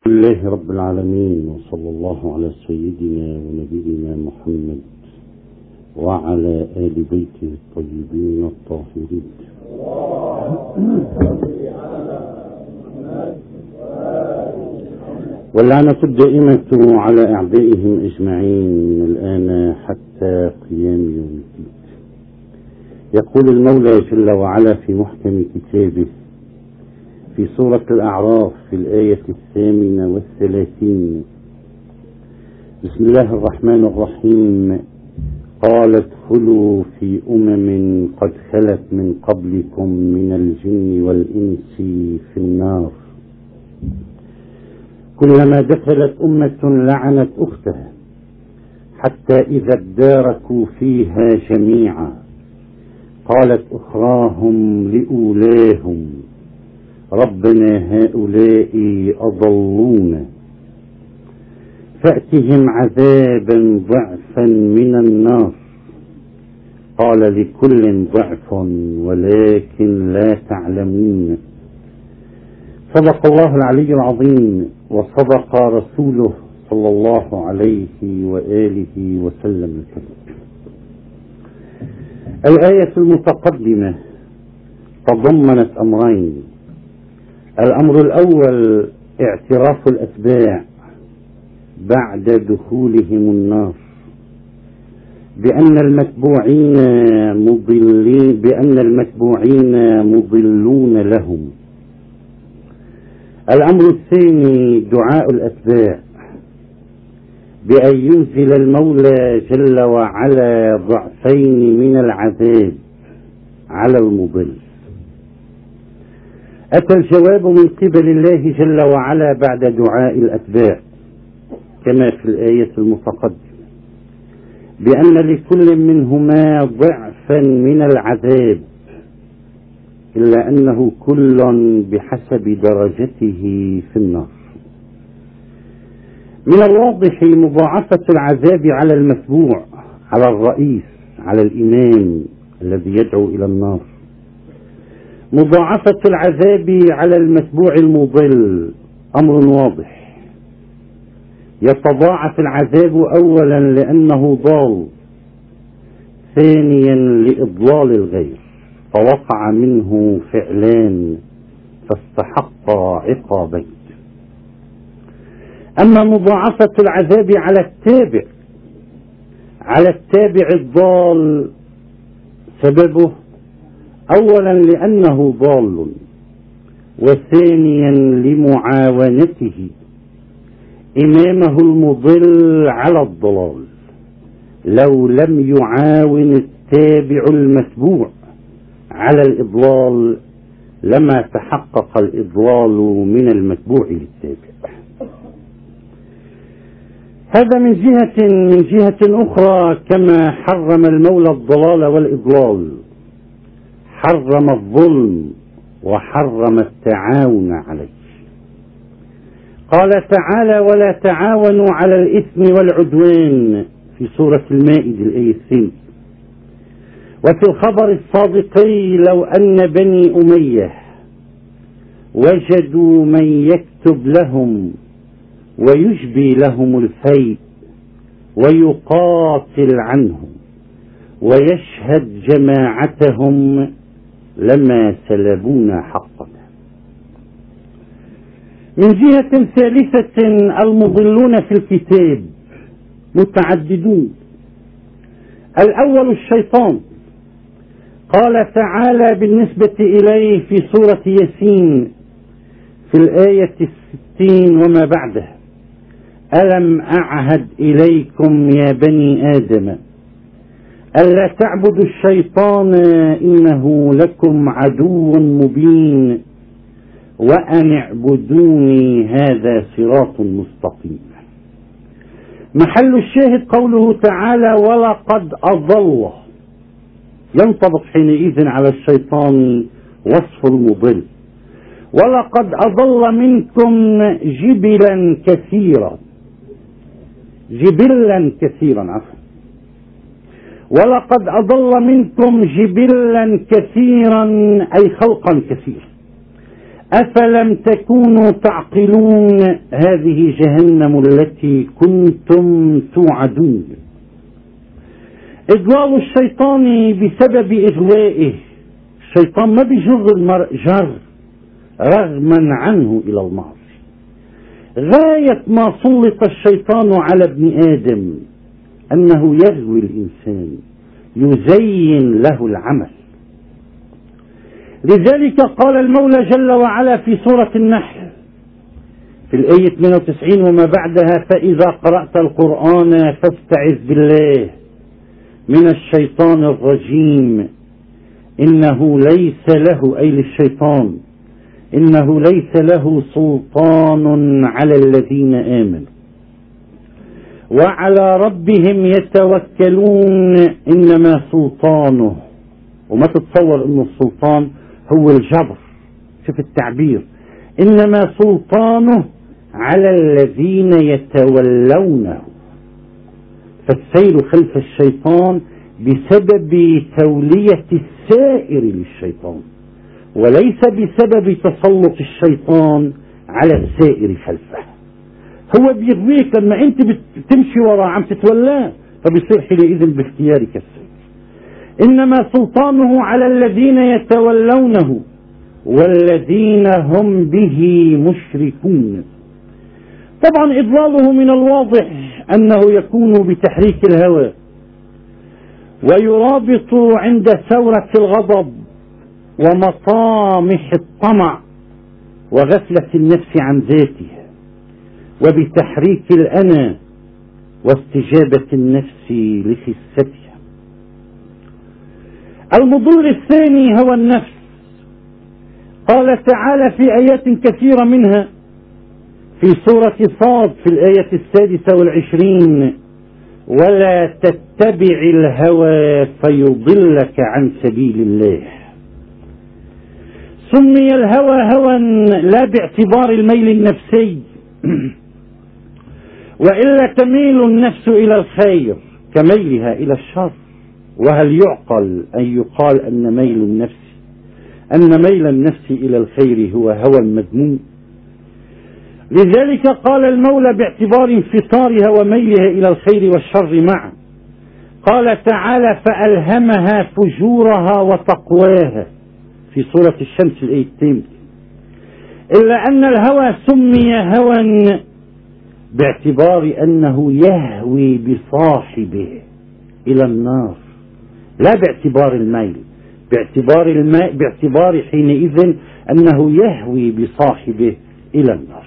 لله رب العالمين، وصلى الله على سيدنا ونبينا محمد وعلى آل بيته الطيبين الطاهرين. واللعنة الدائمة على أعدائهم أجمعين من الآن حتى قيام يوم الدين. يقول المولى جل وعلا في محكم كتابه في سورة الأعراف في الآية 38: بسم الله الرحمن الرحيم. قال ادخلوا في قد خلت من قبلكم من الجن والإنس في النار، كلما دخلت أمة لعنت أختها حتى إذا اداركوا فيها جميعا قالت أخراهم لأولاهم ربنا هؤلاء أضلونا فأتهم عذابا ضعفا من النار، قال لكل ضعف ولكن لا تعلمون. صدق الله العلي العظيم، وصدق رسوله صلى الله عليه وآله وسلم الكريم. الآية المتقدمة تضمنت أمرين: الأمر الأول اعتراف الأتباع بعد دخولهم النار بأن المتبوعين مضلون لهم. الأمر الثاني دعاء الأتباع بأن ينزل المولى جل وعلا ضعفين من العذاب على المضل. أتى الجواب من قبل الله جل وعلا بعد دعاء الأتباع كما في الآية المتقدمة بأن لكل منهما ضعفا من العذاب، إلا أنه كل بحسب درجته في النار. من الواضح مضاعفة العذاب على المتبوع، على الرئيس، على الإمام الذي يدعو إلى النار. مضاعفة العذاب على المتبوع المضل أمر واضح. يتضاعف العذاب أولا لأنه ضال، ثانيا لإضلال الغير فوقع منه فعلان فاستحق عقابين. أما مضاعفة العذاب على التابع الضال سببه أولا لأنه ضال، وثانيا لمعاونته إمامه المضل على الضلال. لو لم يعاون التابع المتبوع على الإضلال لما تحقق الإضلال من المتبوع للتابع. هذا من جهة أخرى، كما حرم المولى الضلال والإضلال حرم الظلم وحرم التعاون عليه. قال تعالى: ولا تعاونوا على الإثم والعدوان في سورة المائدة الآية 2. وفي الخبر الصادقي: لو أن بني أمية وجدوا من يكتب لهم ويجبي لهم الفيء ويقاتل عنهم ويشهد جماعتهم لما سلبونا حقنا. من جهة ثالثة المضلون في الكتاب متعددون. الأول الشيطان، قال تعالى بالنسبة إليه في سورة ياسين في الآية 60 وما بعدها: ألم أعهد إليكم يا بني آدم ألا تعبدوا الشيطان إنه لكم عدو مبين وأن اعبدوني هذا صراط مستقيم. محل الشاهد قوله تعالى: ولقد أضل. ينطبق حينئذ على الشيطان وصف المضل. ولقد أضل منكم جبلا كثيرا. ولقد أضل منكم جبلا كثيرا أي خلقا كثيرا. أفلم تكونوا تعقلون هذه جهنم التي كنتم توعدون. إضلال الشيطان بسبب إغوائه. الشيطان ما بيجر المرء جر رغما عنه إلى المعصية. غاية ما سلط الشيطان على ابن آدم أنه يغوي الإنسان، يزين له العمل. لذلك قال المولى جل وعلا في سورة النحل في الآية 92 وما بعدها: فإذا قرأت القرآن فاستعذ بالله من الشيطان الرجيم إنه ليس له، أي للشيطان، إنه ليس له سلطان على الذين آمنوا وعلى ربهم يتوكلون. إنما سلطانه، وما تتصور أن السلطان هو الجبر، شوف التعبير، إنما سلطانه على الذين يتولونه. فالسير خلف الشيطان بسبب تولية السائر للشيطان، وليس بسبب تسلط الشيطان على السائر خلفه. هو بيغويك لما انت بتمشي وراه عم تتولاه، فبيصير حينئذ باختيارك السير. إنما سلطانه على الذين يتولونه والذين هم به مشركون. طبعا إضلاله من الواضح أنه يكون بتحريك الهوى، ويرابط عند ثورة الغضب ومطامح الطمع وغفلة النفس عن ذاتها، وبتحريك الأنا واستجابة النفس لخستها. المضل الثاني هو النفس. قال تعالى في آيات كثيرة منها في سورة صاد في الآية 26: ولا تتبع الهوى فيضلك عن سبيل الله. سمي الهوى هوى لا باعتبار الميل النفسي، وإلا تميل النفس إلى الخير كميلها إلى الشر. وهل يعقل أن يقال أن ميل النفس إلى الخير هو هوى مذموم؟ لذلك قال المولى باعتبار انفطارها وميلها إلى الخير والشر معا، قال تعالى: فألهمها فجورها وتقواها في سورة الشمس الآية 2. إلا أن الهوى سمي هوى باعتبار أنه يهوي بصاحبه إلى النار، لا باعتبار الميل، باعتبار حينئذ أنه يهوي بصاحبه إلى النار.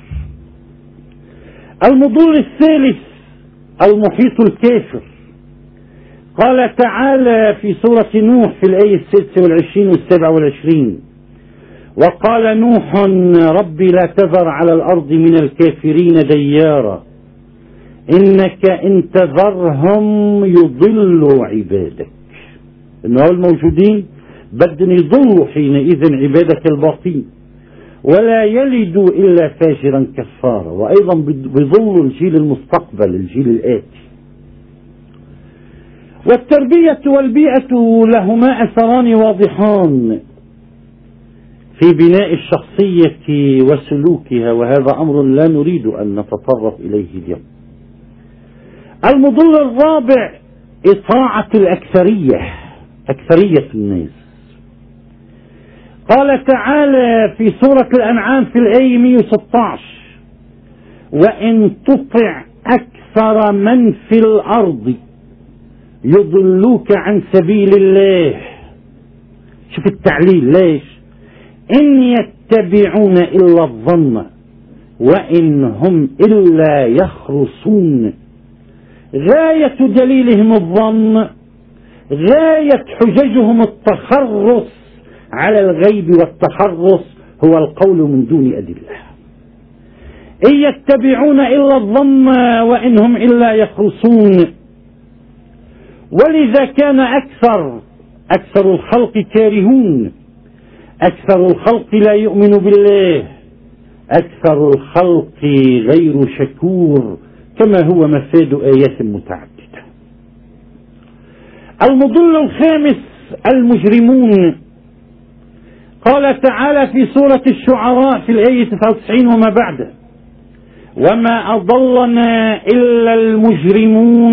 المضل الثالث المحيط الكافر. قال تعالى في سورة نوح في الآية 26 و27: وقال نوح رب لا تذر على الأرض من الكافرين ديارا إنك إن تذرهم يضلوا عبادك. إنه الموجودين بدهم يضلوا حينئذ عبادك الباقين، ولا يلدوا إلا فاجرا كفارا، وأيضا بيضلوا الجيل المستقبل، الجيل الآتي. والتربية والبيئة لهما أثران واضحان في بناء الشخصية وسلوكها، وهذا أمر لا نريد أن نتطرق إليه اليوم. المضل الرابع إطاعة الأكثرية، أكثرية الناس. قال تعالى في سورة الأنعام في الآية 116: وإن تطع أكثر من في الأرض يضلوك عن سبيل الله. شوف التعليل، ليش؟ إن يتبعون إلا الظن وإن هم إلا يخرصون. غاية دليلهم الظن، غاية حججهم التخرص على الغيب، والتخرص هو القول من دون أدلة. إن يتبعون إلا الظن وإن هم إلا يخرصون. ولذا كان أكثر الخلق كارهون، أكثر الخلق لا يؤمن بالله، أكثر الخلق غير شكور، كما هو مفاد آيات متعددة. المضل الخامس المجرمون. قال تعالى في سورة الشعراء في الآية 99 وما بعده: وما أضلنا إلا المجرمون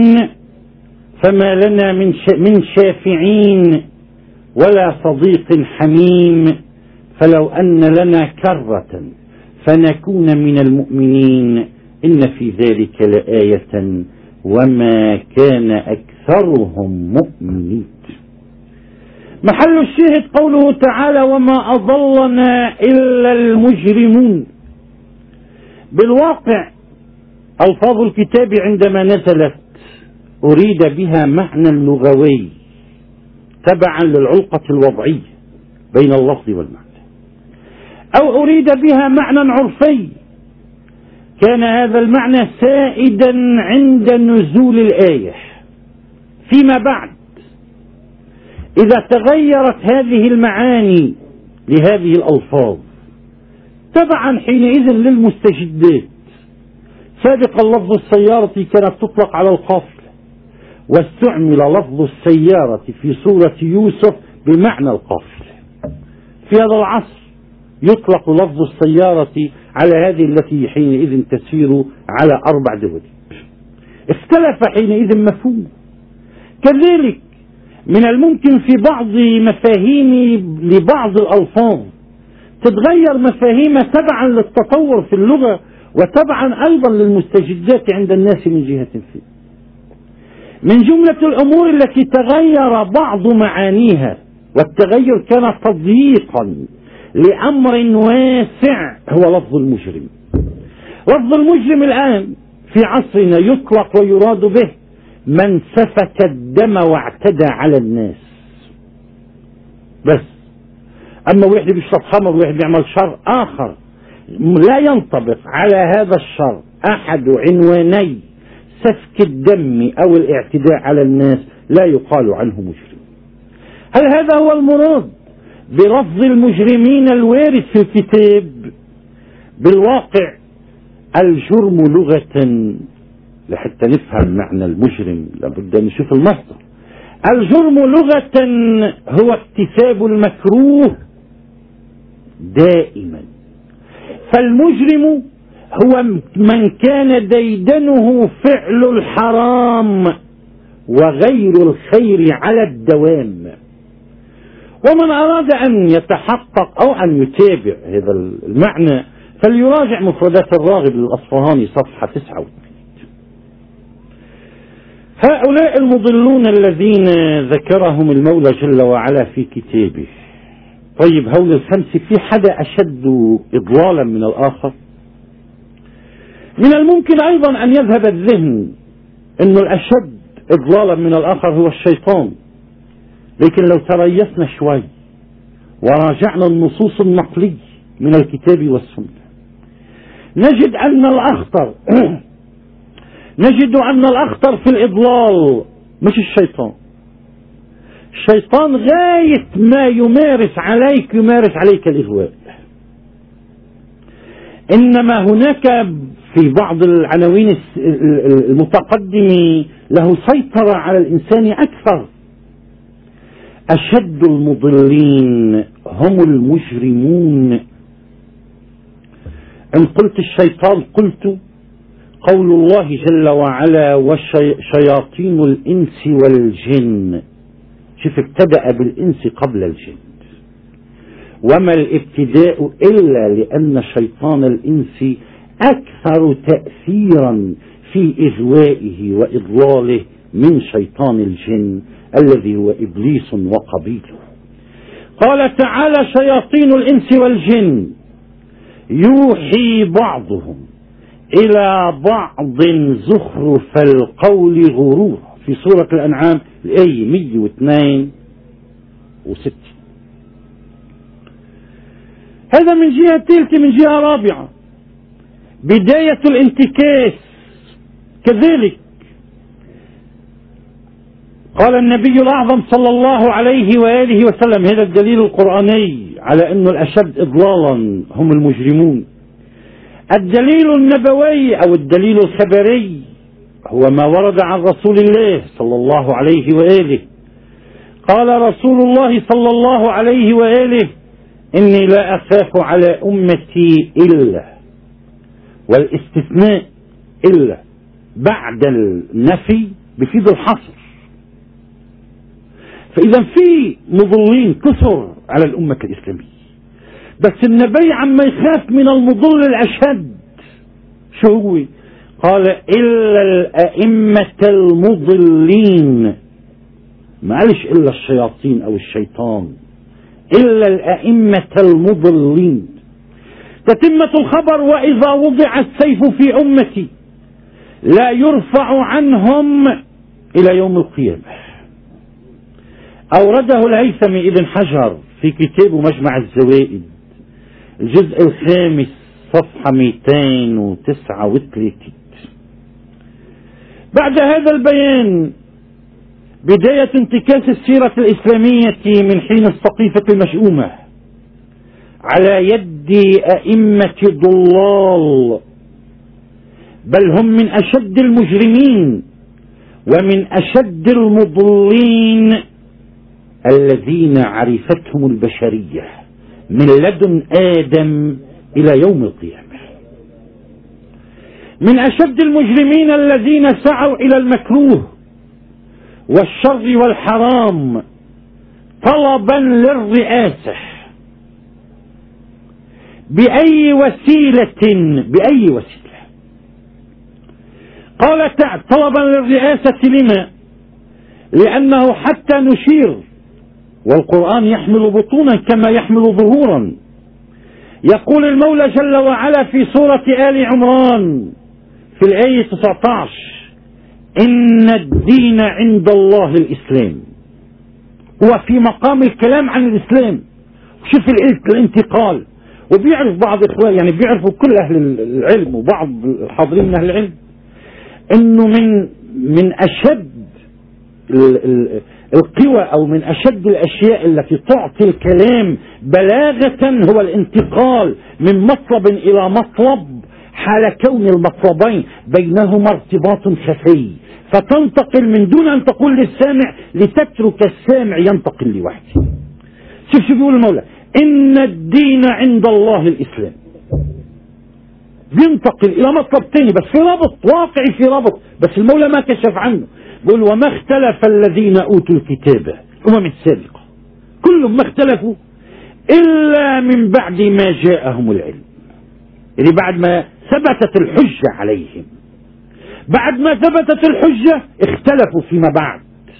فما لنا من شافعين ولا صديق حميم فلو أن لنا كرة فنكون من المؤمنين إن في ذلك لآية وما كان أكثرهم مؤمنين. محل الشاهد قوله تعالى: وما أضلنا إلا المجرمون. بالواقع ألفاظ الكتاب عندما نزلت أريد بها معنى لغوي تبعا للعلقة الوضعية بين اللفظ والمعنى، أو أريد بها معنى عرفي كان هذا المعنى سائدا عند نزول الآية. فيما بعد إذا تغيرت هذه المعاني لهذه الألفاظ تبعا حينئذ للمستجدات. سابقا لفظ السيارة كانت تطلق على القافلة، واستعمل لفظ السيارة في سورة يوسف بمعنى القافلة. في هذا العصر يطلق لفظ السيارة على هذه التي حينئذ تسير على 4 دول. اختلف حينئذ مفهوم. كذلك من الممكن في بعض مفاهيم لبعض الألفاظ تتغير مفاهيم تبعا للتطور في اللغة وتبعا أيضا للمستجدات عند الناس من جهة فيه. من جملة الأمور التي تغير بعض معانيها، والتغير كان تضييقا لأمر واسع، هو لفظ المجرم. لفظ المجرم الآن في عصرنا يطلق ويراد به من سفك الدم واعتدى على الناس بس. أما واحد بيشرب خمر وواحد بيعمل شر آخر لا ينطبق على هذا الشر أحد عنواني سفك الدم أو الاعتداء على الناس لا يقال عنه مجرم. هل هذا هو المراد بلفظ المجرمين الوارد في الكتاب؟ بالواقع الجرم لغة، لحتى نفهم معنى المجرم لابد أن نشوف المصدر. الجرم لغة هو اكتساب المكروه دائما، فالمجرم هو من كان ديدنه فعل الحرام وغير الخير على الدوام. ومن أراد أن يتحقق أو أن يتابع هذا المعنى فليراجع مفردات الراغب للأصفهاني صفحة 89. هؤلاء المضلون الذين ذكرهم المولى جل وعلا في كتابه، طيب هؤلاء الخمسة في حدا أشد إضلالا من الآخر؟ من الممكن أيضا أن يذهب الذهن أن الأشد إضلالا من الآخر هو الشيطان، لكن لو تريثنا شوي وراجعنا النصوص النقلية من الكتاب والسنة نجد أن الأخطر في الإضلال مش الشيطان. الشيطان غاية ما يمارس عليك الإغواء، إنما هناك في بعض العناوين المتقدمة له سيطرة على الإنسان أكثر. أشد المضلين هم المجرمون. إن قلت الشيطان قلت قول الله جل وعلا وشياطين الإنس والجن. شوف ابتدأ بالإنس قبل الجن، وما الابتداء إلا لأن شيطان الإنس أكثر تأثيرا في إغوائه وإضلاله من شيطان الجن الذي هو إبليس وقبيله. قال تعالى شياطين الإنس والجن يوحي بعضهم إلى بعض زخرف القول غرورا في سورة الأنعام الآية 162. هذا من جهة ثالثة. من جهة رابعة بداية الانتكاس كذلك. قال النبي الأعظم صلى الله عليه وآله وسلم، هذا الدليل القرآني على أن الأشد إضلالا هم المجرمون. الدليل النبوي أو الدليل الخبري هو ما ورد عن رسول الله صلى الله عليه وآله. قال رسول الله صلى الله عليه وآله إني لا أخاف على أمتي إلا، والاستثناء إلا بعد النفي بفيد الحصر. فإذا في مضلين كثر على الأمة الإسلامية، بس النبي عما يخاف من المضل الأشد شو هو؟ قال إلا الأئمة المضلين، ما قالش إلا الشياطين أو الشيطان، إلا الأئمة المضلين. تتمة الخبر: وإذا وضع السيف في أمتي لا يرفع عنهم إلى يوم القيامة. أورده الهيثمي ابن حجر في كتابه مجمع الزوائد الجزء 5 صفحة 239. بعد هذا البيان بداية انتكاس السيرة الإسلامية من حين السقيفة المشؤومة على يد أئمة ضلال، بل هم من أشد المجرمين ومن أشد المضلين الذين عرفتهم البشرية من لدن آدم إلى يوم القيامة. من أشد المجرمين الذين سعوا إلى المكروه والشر والحرام طلبا للرئاسة بأي وسيلة. قال طلبا للرئاسة لما؟ لأنه حتى نشير، والقرآن يحمل بطونا كما يحمل ظهورا. يقول المولى جل وعلا في سورة آل عمران في الآية 19: إن الدين عند الله الإسلام. هو في مقام الكلام عن الإسلام، شوف الانتقال. وبيعرف بعض إخوان، يعني بيعرفوا كل أهل العلم وبعض الحاضرين من أهل العلم، إنه من أشد القوى أو من أشد الأشياء التي تعطي الكلام بلاغة هو الانتقال من مطلب إلى مطلب، حال كون المطلبين بينهما ارتباط خفي، فتنتقل من دون أن تقول للسامع لتترك السامع ينتقل لوحده. شوف بيقول المولى: إن الدين عند الله الإسلام. بينتقل إلى مطلب تاني بس في ربط واقعي، في ربط بس المولى ما كشف عنه. بيقول: وما اختلف الذين أوتوا الكتاب، الأمم السابقة كلهم ما اختلفوا إلا من بعد ما جاءهم العلم، يعني بعد ما ثبتت الحجة عليهم. بعد ما ثبتت الحجة اختلفوا فيما بعد.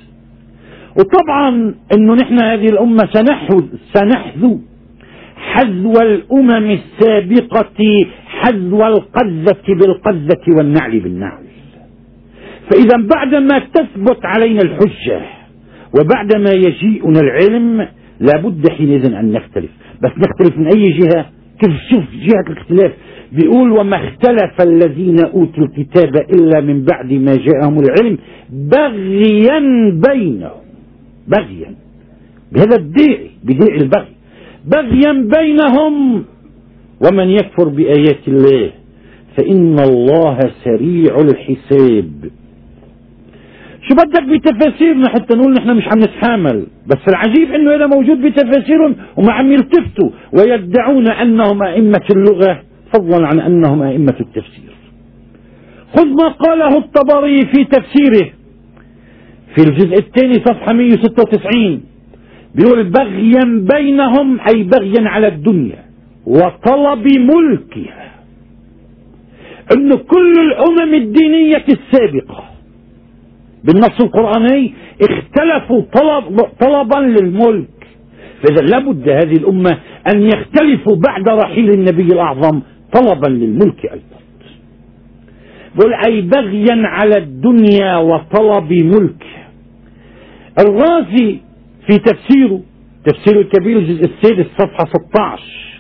وطبعا انه نحن هذه الامة سنحذو حذو الامم السابقة حذو القذة بالقذة والنعل بالنعل. فاذا بعدما تثبت علينا الحجة وبعدما يجيئنا العلم لابد حينئذ ان نختلف. بس نختلف من اي جهة؟ كيف؟ شوف جهة الاختلاف. بيقول: وما اختلف الذين اوتوا الكتاب الا من بعد ما جاءهم العلم بغيا بينهم. بغيا بهذا الداعي، بداعي البغي، بغيا بينهم ومن يكفر بآيات الله فإن الله سريع الحساب. شو بدك بتفاسيرنا حتى نقول نحن مش عم نتحامل؟ بس العجيب انه هذا موجود بتفاسيرهم وما عم يلتفتوا ويدعون انهم ائمة اللغة فضلا عن انهم ائمة التفسير. خذ ما قاله الطبري في تفسيره في الجزء 2 صفحة 196، بيقول: بغيا بينهم أي بغيا على الدنيا وطلب ملكها. إن كل الأمم الدينية السابقة بالنص القرآني اختلفوا طلبا للملك، فإذا لابد هذه الأمة أن يختلفوا بعد رحيل النبي الأعظم طلبا للملك أيضا. بقول: أي بغيا على الدنيا وطلب ملك. الرازي في تفسير الكبير الجزء 6 صفحة 16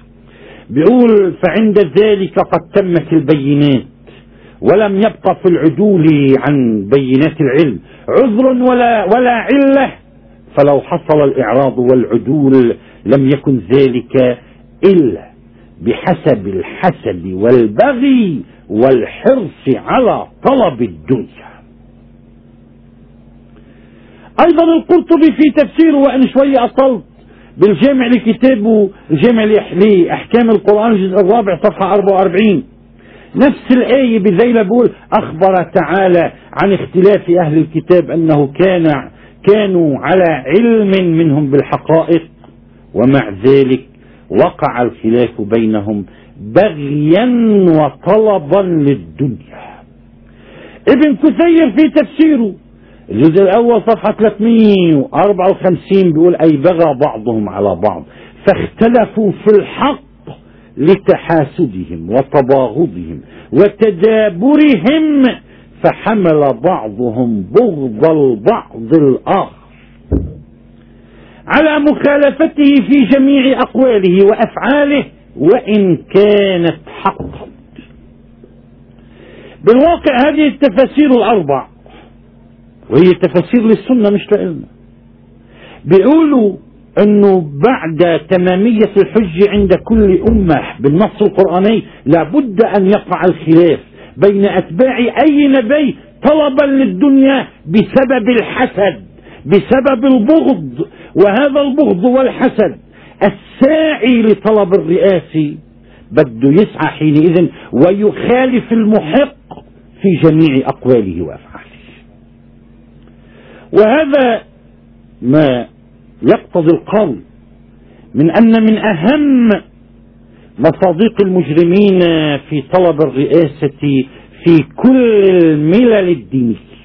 بيقول: فعند ذلك قد تمت البينات ولم يبقى في العدول عن بينات العلم عذر ولا علة، فلو حصل الإعراض والعدول لم يكن ذلك إلا بحسب الحسد والبغي والحرص على طلب الدنيا. أيضا القرطبي في تفسيره، وإن شوية أطلت، بالجامع لكتابه الجامع لأحكام القرآن الجزء الرابع صفحة 44 نفس الآية بذيلة بقول: أخبر تعالى عن اختلاف أهل الكتاب أنه كانوا على علم منهم بالحقائق، ومع ذلك وقع الخلاف بينهم بغيا وطلبا للدنيا. ابن كثير في تفسيره الجزء الأول صفحة 354 بيقول: أي بغى بعضهم على بعض فاختلفوا في الحق لتحاسدهم وتباغضهم وتدابرهم، فحمل بعضهم بغض البعض الآخر على مخالفته في جميع أقواله وأفعاله وإن كانت حقا. بالواقع هذه التفاسير الأربع، وهي تفاسير للسنة مش لإلنا، بيقولوا أنه بعد تمامية الحج عند كل أمة بالنص القرآني لابد أن يقع الخلاف بين أتباع أي نبي طلبا للدنيا بسبب الحسد، بسبب البغض، وهذا البغض والحسد الساعي لطلب الرئاسة بده يسعى حينئذ ويخالف المحق في جميع أقواله وأفعاله. وهذا ما يقتضي القول من أن من أهم مصادق المجرمين في طلب الرئاسة في كل الملل الدينية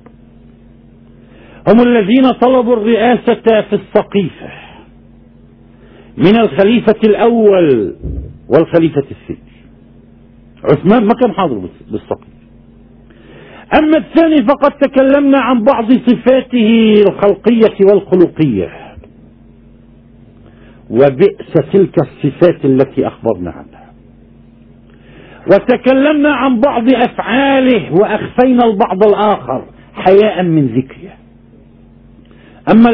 هم الذين طلبوا الرئاسة في السقيفة من الخليفة الأول والخليفة الثاني. عثمان ما كان حاضر بالسقيفة. أما الثاني فقد تكلمنا عن بعض صفاته الخلقية والخلقية، وبئس تلك الصفات التي أخبرنا عنها، وتكلمنا عن بعض أفعاله وأخفينا البعض الآخر حياء من ذكره. أما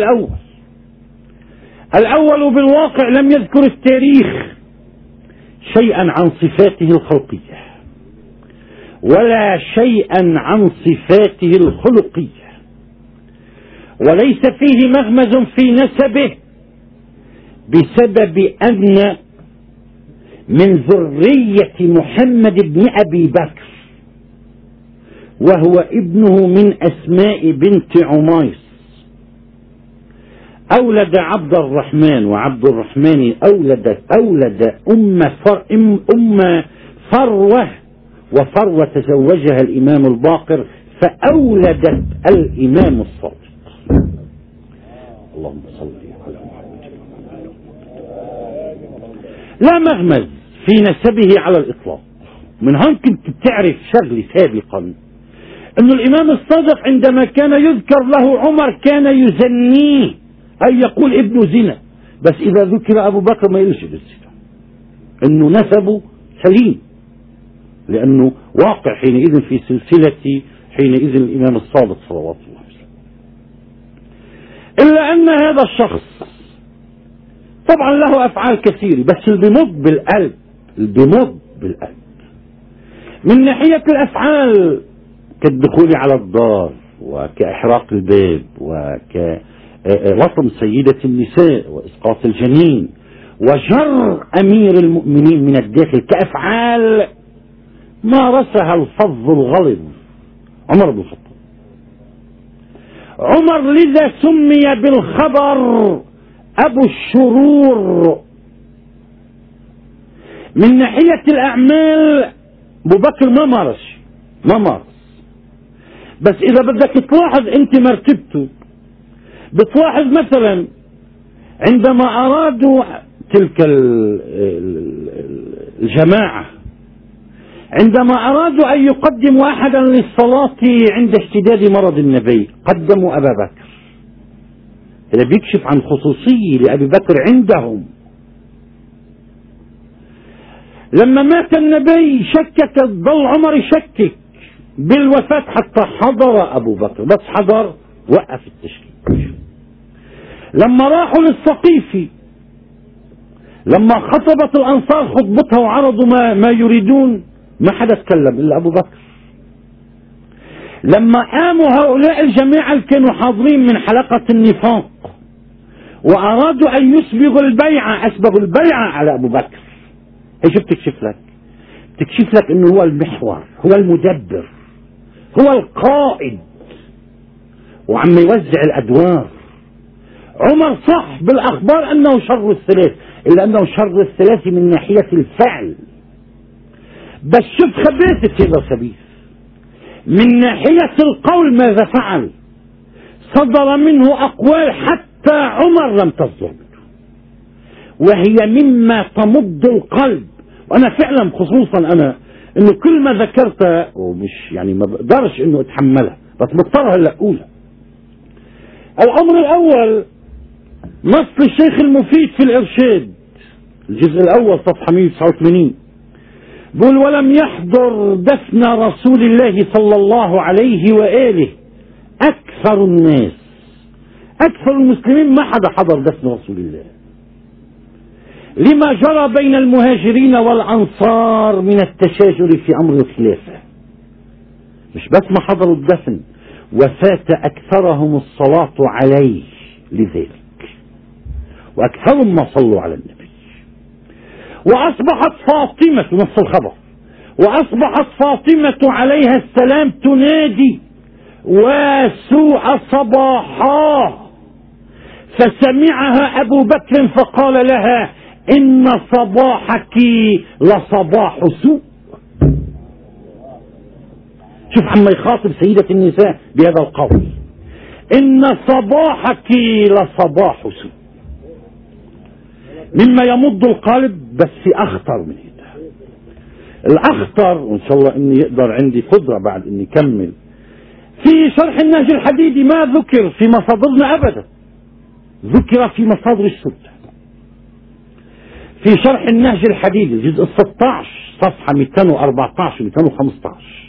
الأول بالواقع لم يذكر التاريخ شيئا عن صفاته الخلقية ولا شيئا عن صفاته الخلقية، وليس فيه مغمز في نسبه بسبب أن من ذرية محمد بن أبي بكر، وهو ابنه من أسماء بنت عميس، أولد عبد الرحمن، وعبد الرحمن أولد أم فروة، وفروة تزوجها الإمام الباقر فأولدت الإمام الصادق. اللهم صل على محمد. لا مغمز في نسبه على الإطلاق. من هون كنت بتعرف شغلي سابقا أن الإمام الصادق عندما كان يذكر له عمر كان يزنيه، أي يقول ابن زنا، بس إذا ذكر أبو بكر ما يلش بالزنا، أنه نسبه سليم، لأنه واقع حينئذ في سلسلة حينئذ الإمام الصادق صلوات الله عليه وسلم. إلا أن هذا الشخص طبعا له أفعال كثيرة، بس اللي بيمض بالقلب من ناحية الأفعال كالدخول على الدار، وكإحراق الباب، وكوطم سيدة النساء، وإسقاط الجنين، وجر أمير المؤمنين من الداخل، كأفعال مارسها الفظ الغلظ عمر بن الخطاب. عمر لذا سمي بالخبر أبو الشرور. من ناحية الأعمال أبو بكر ما مارس، بس إذا بدك تلاحظ أنت مرتبته، بتلاحظ مثلا عندما أرادوا تلك الجماعة، عندما أرادوا أن يقدموا أحدا للصلاة عند اشتداد مرض النبي قدموا أبا بكر. هذا بيكشف عن خصوصية لأبي بكر عندهم. لما مات النبي شكك، ضل عمر يشكك بالوفاة حتى حضر أبو بكر، بس حضر وقف التشكيك. لما راحوا للسقيفي، لما خطبت الأنصار خطبتها وعرضوا ما يريدون، ما حدا تكلم إلا أبو بكر. لما قاموا هؤلاء الجماعة اللي كانوا حاضرين من حلقة النفاق وأرادوا أن يسبغوا البيعة، أسبغوا البيعة على أبو بكر. إيش بتكشف لك؟ بتكشف لك أنه هو المحور، هو المدبر، هو القائد، وعم يوزع الأدوار. عمر صح بالأخبار أنه شر الثلاث، إلا أنه شر الثلاث من ناحية الفعل. بس شوف خبيثة سيدة سبيل من ناحية القول ماذا فعل؟ صدر منه أقوال حتى عمر لم تصدر منه، وهي مما تمض القلب. وأنا فعلا خصوصا أنا إنه كل ما ذكرتها ومش يعني ما بقدرش إنه أتحملها، بس مضطر هلا أقولها. الأمر الأول نص الشيخ المفيد في الإرشاد الجزء الأول صفحة 189 بقول: ولم يحضر دفن رسول الله صلى الله عليه وآله أكثر الناس، أكثر المسلمين ما حدا حضر دفن رسول الله، لما جرى بين المهاجرين والأنصار من التشاجر في أمر الخلافة. مش بس ما حضروا الدفن، وفات أكثرهم الصلاة عليه لذلك، وأكثرهم ما صلوا على النبي. وأصبحت فاطمة، نص الخبر، وأصبحت فاطمة عليها السلام تنادي: وسوء صباحا، فسمعها أبو بكر فقال لها: إن صباحك لصباح سوء. شوف عما يخاطب سيدة النساء بهذا القول: إن صباحك لصباح سوء، مما يمض القلب. بس في أخطر من هذا، الأخطر، وإن شاء الله إني يقدر عندي قدرة بعد إني كمل في شرح النهج الحديدي، ما ذكر في مصادرنا أبدا، ذكر في مصادر السنة. في شرح النهج الحديدي الجزء 16 صفحة 214 و 215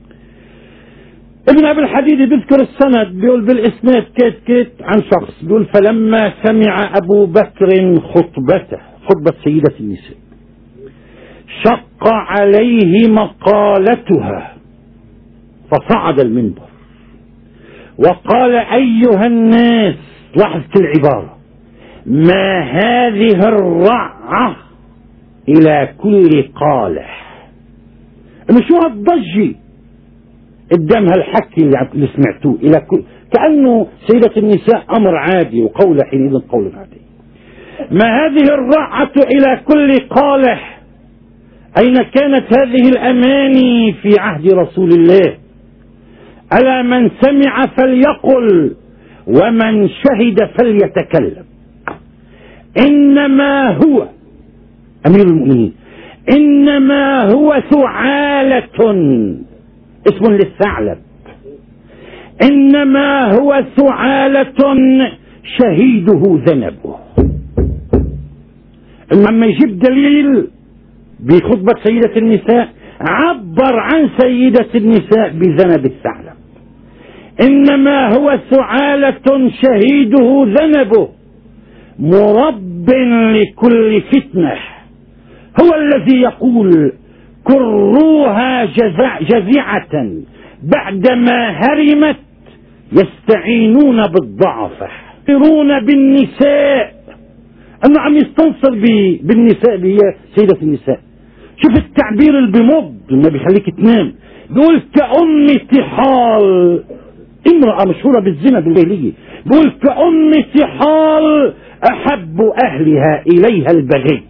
ابن أبي الحديدي بيذكر السند، بيقول بالإسناد كيت كيت عن شخص، بيقول: فلما سمع أبو بكر خطبة سيدة النساء شق عليه مقالتها، فصعد المنبر وقال: أيها الناس، لاحظ كل عبارة، ما هذه الرعة إلى كل قالح. إنه شو هالضجة قدام هالحكي اللي سمعتوه، إلى كل، كأنه سيدة النساء أمر عادي وقول حينئذ قول عادي. ما هذه الرعة إلى كل قالح، أين كانت هذه الأماني في عهد رسول الله؟ ألا من سمع فليقل، ومن شهد فليتكلم. إنما هو أمير المؤمنين، إنما هو ثعالة، اسم للثعلب، إنما هو ثعالة شهيده ذنبه. لما يجيب دليل بخطبة سيدة النساء عبر عن سيدة النساء بذنب الثعلب. إنما هو ثعالة شهيده ذنبه، مرب لكل فتنة. هو الذي يقول: كروها جزعة بعدما هرمت، يستعينون بالضعفة، يستنصرون بالنساء. أنه عم يستنصر بالنساء، هي سيدة النساء. شوف التعبير اللي بمض ما بيخليك تنام. بيقول: كأم طحال، امرأة مشهورة بالزنا بالجاهلية، بيقول: كأم طحال أحب أهلها إليها البغي.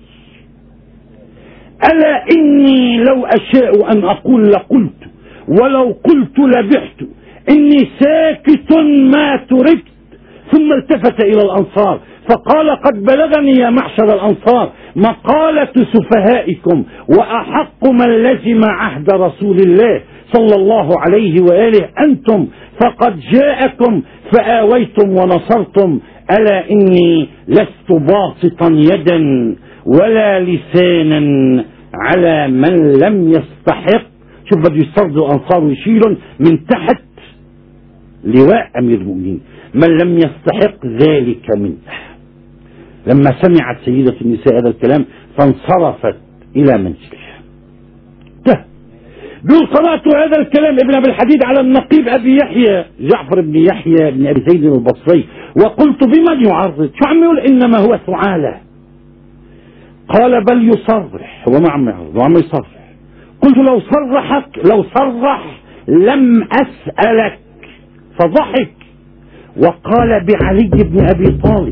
ألا إني لو أشاء أن أقول لقلت، ولو قلت لبحت، إني ساكت ما تركت. ثم التفت إلى الأنصار فقال: قد بلغني يا معشر الأنصار مقالة سفهائكم، وأحق من لزم عهد رسول الله صلى الله عليه وآله أنتم، فقد جاءكم فآويتم ونصرتم. ألا إني لست باسطا يدا ولا لسانا على من لم يستحق. شوف بده يسترضوا الأنصار ويشيلهم من تحت لواء أمير المؤمنين: من لم يستحق ذلك منه. لما سمعت سيدة النساء هذا الكلام فانصرفت إلى منزلها. بيقول قرأت هذا الكلام ابن أبي الحديد على النقيب أبي يحيى جعفر بن يحيى بن أبي زيد البصري وقلت بمن يعرض؟ شو عم يقول؟ إنما هو ثعالة. قال بل يصرح. هو ما عم يعرض وعم يصرح. قلت لو صرح لم أسألك، فضحك وقال بعلي بن أبي طالب.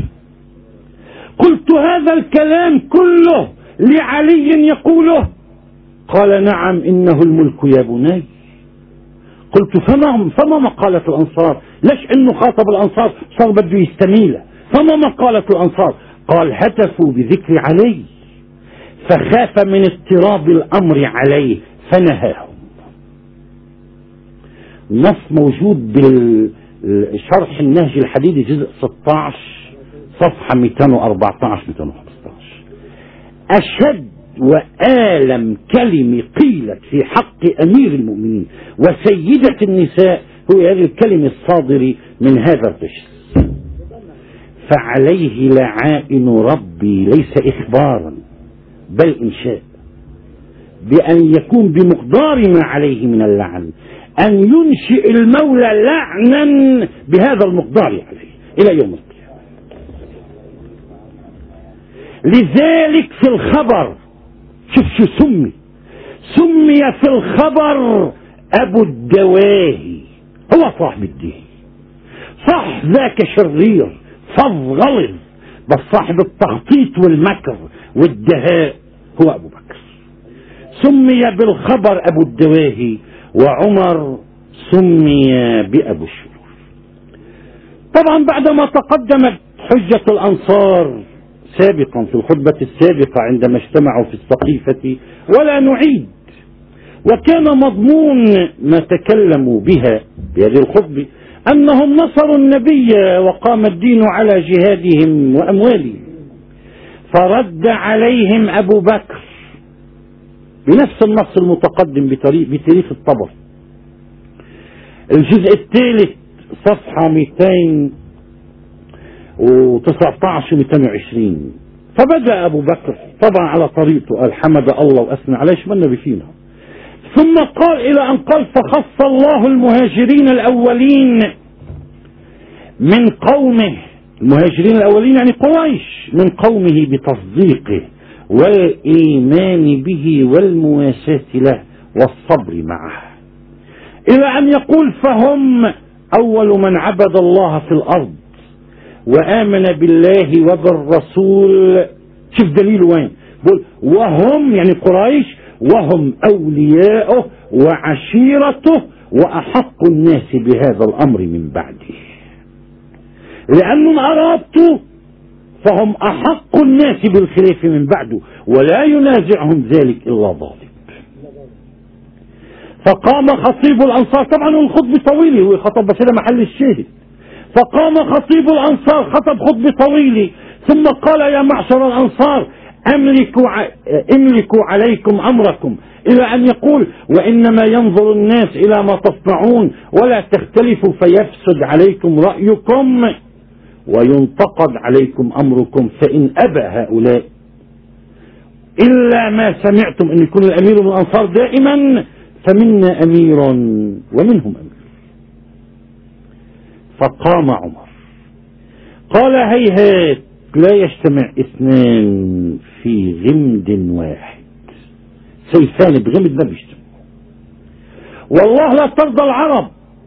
قلت هذا الكلام كله لعلي يقوله؟ قال نعم إنه الملك يا بني. قلت فما مقالة الأنصار؟ ليش إنه خاطب الأنصار صار بده يستميله؟ فما مقالة الأنصار؟ قال هتفوا بذكر علي فخاف من اضطراب الأمر عليه فنهاهم. نص موجود بالشرح النهج الحديدي جزء 16 صفحة 214 215. أشد وآلم كلمة قيلت في حق أمير المؤمنين وسيدة النساء هو هذه الكلمة الصادرة من هذا الرجل. فعليه لعائن ربي ليس إخبارا بل إنشاء، بأن يكون بمقدار ما عليه من اللعن، أن ينشئ المولى لعنا بهذا المقدار عليه إلى يوم القيامة. لذلك في الخبر شوف شو سمي في الخبر أبو الدواهي، هو صاحب الدين، صح ذاك شرير فظ غلظ، بس صاحب التخطيط والمكر والدهاء هو أبو بكر. سمي بالخبر أبو الدواهي، وعمر سمي بأبو الشرور. طبعا بعدما تقدمت حجة الأنصار سابقا في الخطبة السابقة عندما اجتمعوا في السقيفة ولا نعيد، وكان مضمون ما تكلموا بها بهذه الخطبة أنهم نصروا النبي وقام الدين على جهادهم وأموالهم، فرد عليهم أبو بكر بنفس النص المتقدم بتاريخ الطبر الجزء الثالث صفحة 219 و 220. فبدأ أبو بكر طبعا على طريقته قال حمد الله وأثنى عليه شو النبي فينا، ثم قال إلى أن قال فخص الله المهاجرين الأولين من قومه، المهاجرين الأولين يعني قريش، من قومه بتصديقه والإيمان به والمواساة له والصبر معه، إلى أن يقول فهم أول من عبد الله في الأرض وآمن بالله وبالرسول. شوف دليل وين؟ بقول وهم يعني قريش، وهم أولياؤه وعشيرته وأحق الناس بهذا الأمر من بعده، لأنهم أرادوا فهم أحق الناس بالخلاف من بعده ولا ينازعهم ذلك إلا ظالم. فقام خطيب الأنصار، طبعا الخطبة طويلة، هو خطب بس هذا محل الشاهد. فقام خطيب الأنصار خطب خطبة طويلة ثم قال يا معشر الأنصار املكوا عليكم أمركم، إلى أن يقول وإنما ينظر الناس إلى ما تصنعون ولا تختلفوا فيفسد عليكم رأيكم وينتقد عليكم أمركم، فإن أبى هؤلاء إلا ما سمعتم أن يكون الأمير من الأنصار دائما فمنا أمير ومنهم أمير. فقام عمر قال هيهات لا يجتمع اثنان في غمد واحد، سيفان بغمد ما بيجتمع، والله لا ترضى العرب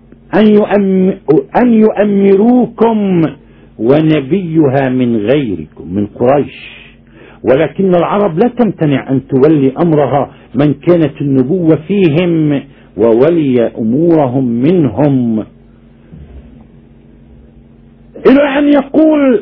أن يؤمروكم ونبيها من غيركم من قريش، ولكن العرب لا تمتنع أن تولي أمرها من كانت النبوة فيهم وولي أمورهم منهم، إلى أن يقول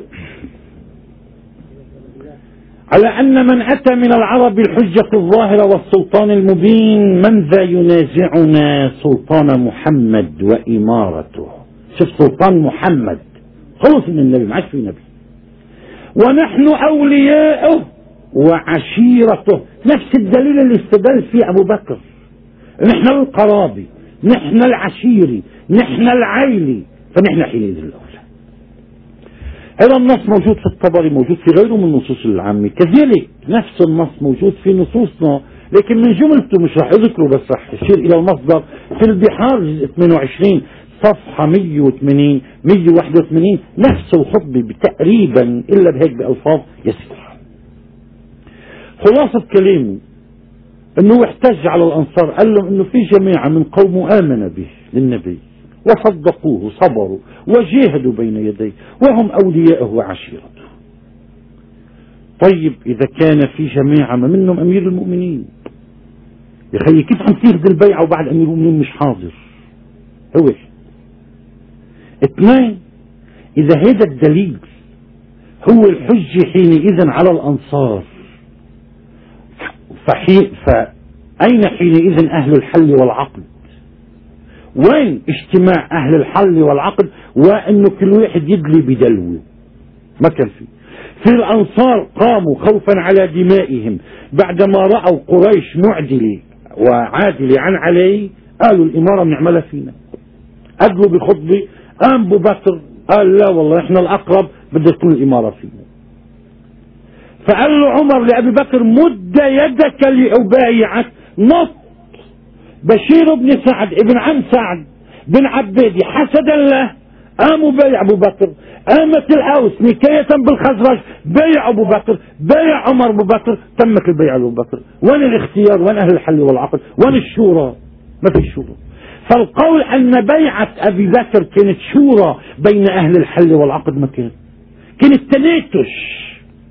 على أن من أتى من العرب الحجة الظاهرة والسلطان المبين من ذا ينازعنا سلطان محمد وإمارته. شوف سلطان محمد خلص من النبي ما عادش في نبي، ونحن أولياؤه وعشيرته، نفس الدليل اللي استدل فيه أبو بكر، نحن القرابي نحن العشيري نحن العيلي، فنحن حينئذ الأولى. هذا النص موجود في الطبري، موجود في غيره من النصوص العامة، كذلك نفس النص موجود في نصوصنا لكن من جملته مش رح اذكره، بس رح اشير الى المصدر في البحار جزء 28 صفحة 180 181 نفس الخطبة تقريبا الا بهيك بألفاظ يسيرة. خلاصة كلامه انه احتج على الانصار، قال لهم انه في جماعة من قومه امن به للنبي وصدقوه صبروا وجاهدوا بين يديه وهم اولياءه وعشيرته. طيب اذا كان في جماعة ما منهم امير المؤمنين، يا خيي كيف عم تاخذ البيعة وبعد امير المؤمنين مش حاضر؟ هو اثنين، اذا هذا الدليل هو الحجة حينئذ على الانصار، فأين حينئذ أهل الحل والعقد؟ وين اجتماع أهل الحل والعقد وأنه كل واحد يدلي بدلوه؟ ما كان في الأنصار قاموا خوفا على دمائهم بعدما رأوا قريش معدلة وعادلة عن علي، قالوا الإمارة بنعملها فينا. أدلوا بخطبة، قام أبو بكر قال لا والله إحنا الأقرب، بدها تكون الإمارة فينا. فقال له عمر لأبي بكر مد يدك لأبايعك، نط بشير بن سعد ابن عم سعد بن عبادي حسدا له، قاموا بايع أبو بكر. قامت الأوس نكاية بالخزرج بايع أبو بكر، بايع عمر أبو بكر، تمت البيعة لأبو بكر. وين الاختيار؟ وين أهل الحل والعقد؟ وين الشورى؟ ما في شورى. فالقول أن بيعة أبي بكر كانت شورى بين أهل الحل والعقد ما كانت تناتش،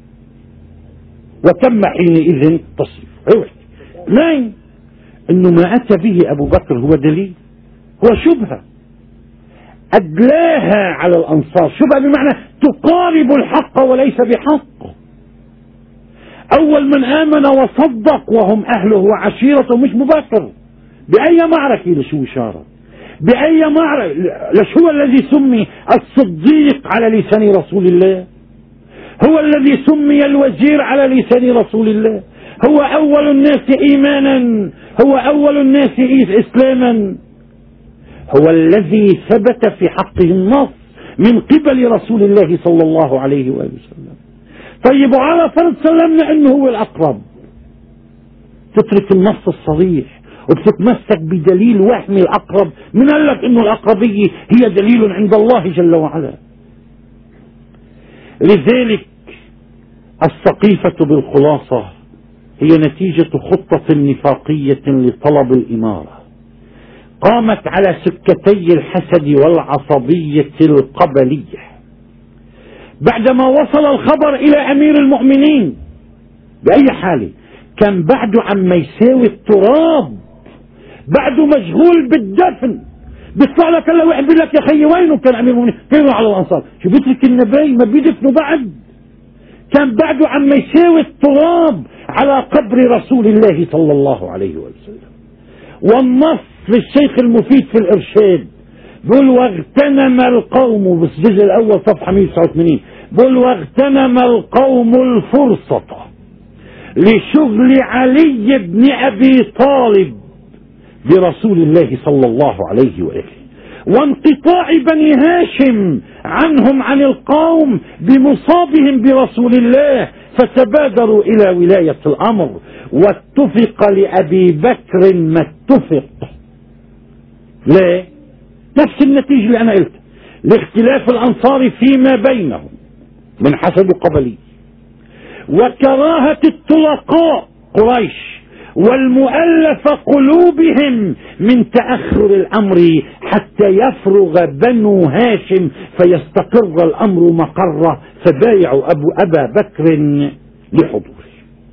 وتم حينئذ تصريف. اثنين، انه ما اتى به ابو بكر هو دليل، هو شبهة ادلاها على الانصار. شبهة بمعنى تقارب الحق وليس بحق. اول من امن وصدق وهم اهله وعشيرته مش ابو بكر. باي معركة لشو اشارة؟ باي معركة؟ لشو الذي سمي الصديق على لسان رسول الله؟ هو الذي سمي الوزير على لسان رسول الله، هو أول الناس إيمانا، هو أول الناس إسلاما، هو الذي ثبت في حقه النص من قبل رسول الله صلى الله عليه وآله وسلم. طيب وعلى فرض سلمنا أنه هو الأقرب، تترك النص الصريح وبتتمسك بدليل وهمي الأقرب. من قال لك أنه الأقربية هي دليل عند الله جل وعلا؟ لذلك السقيفة بالخلاصة هي نتيجة خطة نفاقية لطلب الإمارة قامت على سكتي الحسد والعصبية القبلية. بعدما وصل الخبر إلى أمير المؤمنين بأي حال كان بعده عما يساوي التراب، بعده مشغول بالدفن. بيطلع لك هلا واحد بيقول لك يا خيي وينه كان امير المؤمنين؟ كانوا على الانصار. شو بيترك النبي ما بيدفنوا بعد؟ كان بعده عم يساوي التراب على قبر رسول الله صلى الله عليه وسلم. والنص للشيخ المفيد في الارشاد بقول واغتنم القوم، بس الجزء الاول صفحه 189 بقول واغتنم القوم الفرصه لشغل علي بن ابي طالب برسول الله صلى الله عليه وآله، وانقطاع بني هاشم عنهم عن القوم بمصابهم برسول الله، فتبادروا إلى ولاية الأمر. واتفق لأبي بكر ما اتفق. ليه؟ نفس النتيجة اللي أنا قلت، لاختلاف الأنصار فيما بينهم من حسب قبلي، وكراهة الطلقاء قريش والمؤلف قلوبهم من تأخر الأمر حتى يفرغ بنو هاشم فيستقر الأمر مقره، فبايعوا أبا بكر لحضوره.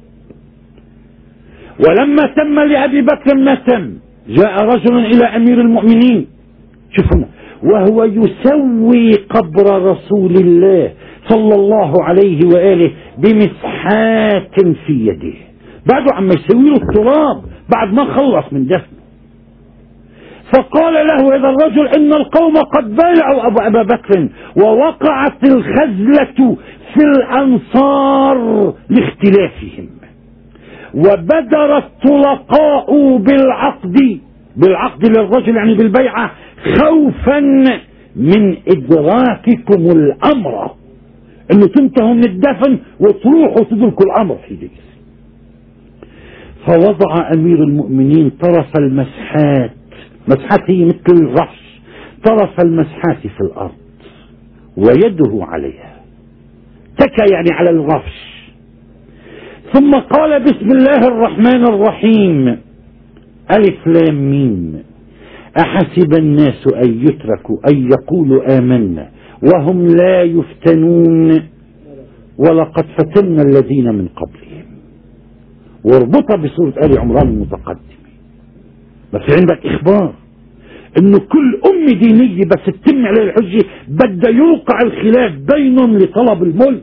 ولما تم لأبي بكر ما تم، جاء رجل إلى أمير المؤمنين، شوفوا، وهو يسوي قبر رسول الله صلى الله عليه وآله بمسحات في يده، بعده عم يسوي له التراب بعد ما خلص من دفنه. فقال له هذا الرجل إن القوم قد بايعوا أبا بكر ووقعت الخزلة في الأنصار لاختلافهم، وبدر الطلقاء بالعقد للرجل يعني بالبيعة خوفا من إدراككم الأمر، إنه تنتهوا من الدفن وتروحوا تدركوا الأمر في دي. فوضع أمير المؤمنين طرف المسحات، مسحات هي مثل الرفش، طرف المسحات في الأرض ويده عليها، تكى يعني على الرفش، ثم قال بسم الله الرحمن الرحيم ألف لام ميم أحسب الناس أن يتركوا أن يقولوا آمنا وهم لا يفتنون ولقد فتنا الذين من قبلهم، واربطها بسورة آل عمران المتقدمة. بس عندك إخبار إنه كل دينية بس تتم عليه الحجة بده يوقع الخلاف بينهم لطلب الملك.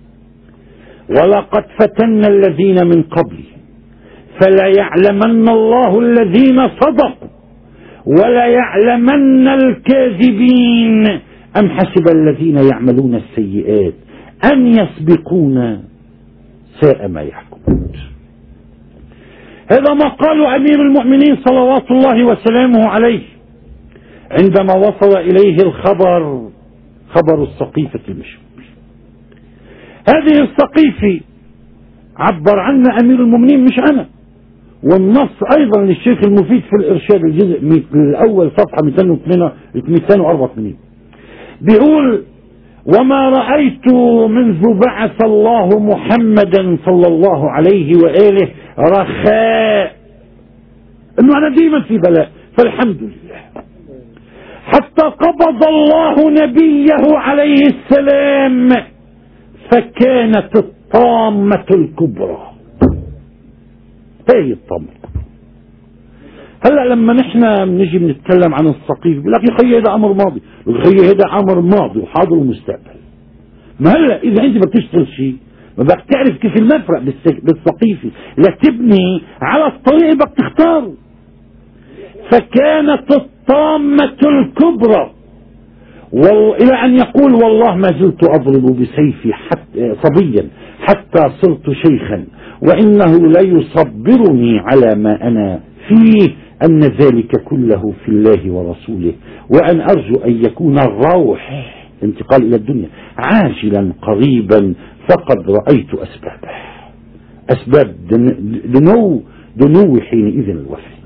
ولقد فتنا الذين من قبلهم فلا يعلمن الله الذين صدقوا ولا يعلمن الكاذبين أم حسب الذين يعملون السيئات أن يسبقون ساء ما يحكمون. هذا ما قاله أمير المؤمنين صلوات الله وسلامه عليه عندما وصل إليه الخبر، خبر السقيفة المشهور. هذه السقيفة عبر عنها أمير المؤمنين مش أنا، والنص أيضا للشيخ المفيد في الإرشاد الجزء الأول صفحة 284 بيقول: وما رأيت منذ بعث الله محمدا صلى الله عليه وآله رخاء، انه انا ديما في بلاء فالحمد لله، حتى قبض الله نبيه عليه السلام فكانت الطامة الكبرى. هي الطامة الكبرى. هلا لما نحن بنجي بنتكلم عن السقيف بيقول لك يا خيي هذا امر ماضي، يا خيي هذا امر ماضي وحاضر ومستقبل. ما هلا اذا انت بدك تشتغل شيء ما بدك تعرف كيف المفرق بالسقيفة لتبني على الطريق اللي بدك تختاره. فكانت الطامة الكبرى إلى أن يقول: والله ما زلت أضرب بسيفي صبيا حتى صرت شيخا وإنه ليصبرني على ما أنا فيه أن ذلك كله في الله ورسوله، وأن أرجو أن يكون الروح الانتقال إلى الدنيا عاجلا قريبا، فقد رأيت أسبابه، أسباب دنو حينئذ الوفاة.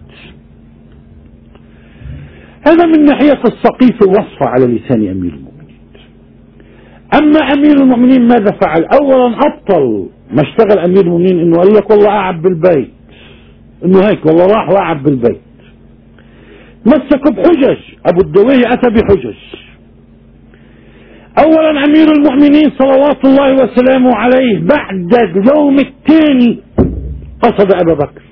هذا من ناحية السقيفة وصف على لسان أمير المؤمنين. أما أمير المؤمنين ماذا فعل؟ أولا أبطل ما اشتغل أمير المؤمنين إنه قال لك والله قاعد بالبيت، إنه هيك والله راح وقعد بالبيت. مسكوا بحجج، أبو الدوية أتى بحجج. أولا أمير المؤمنين صلوات الله وسلامه عليه بعد اليوم الثاني قصد أبا بكر،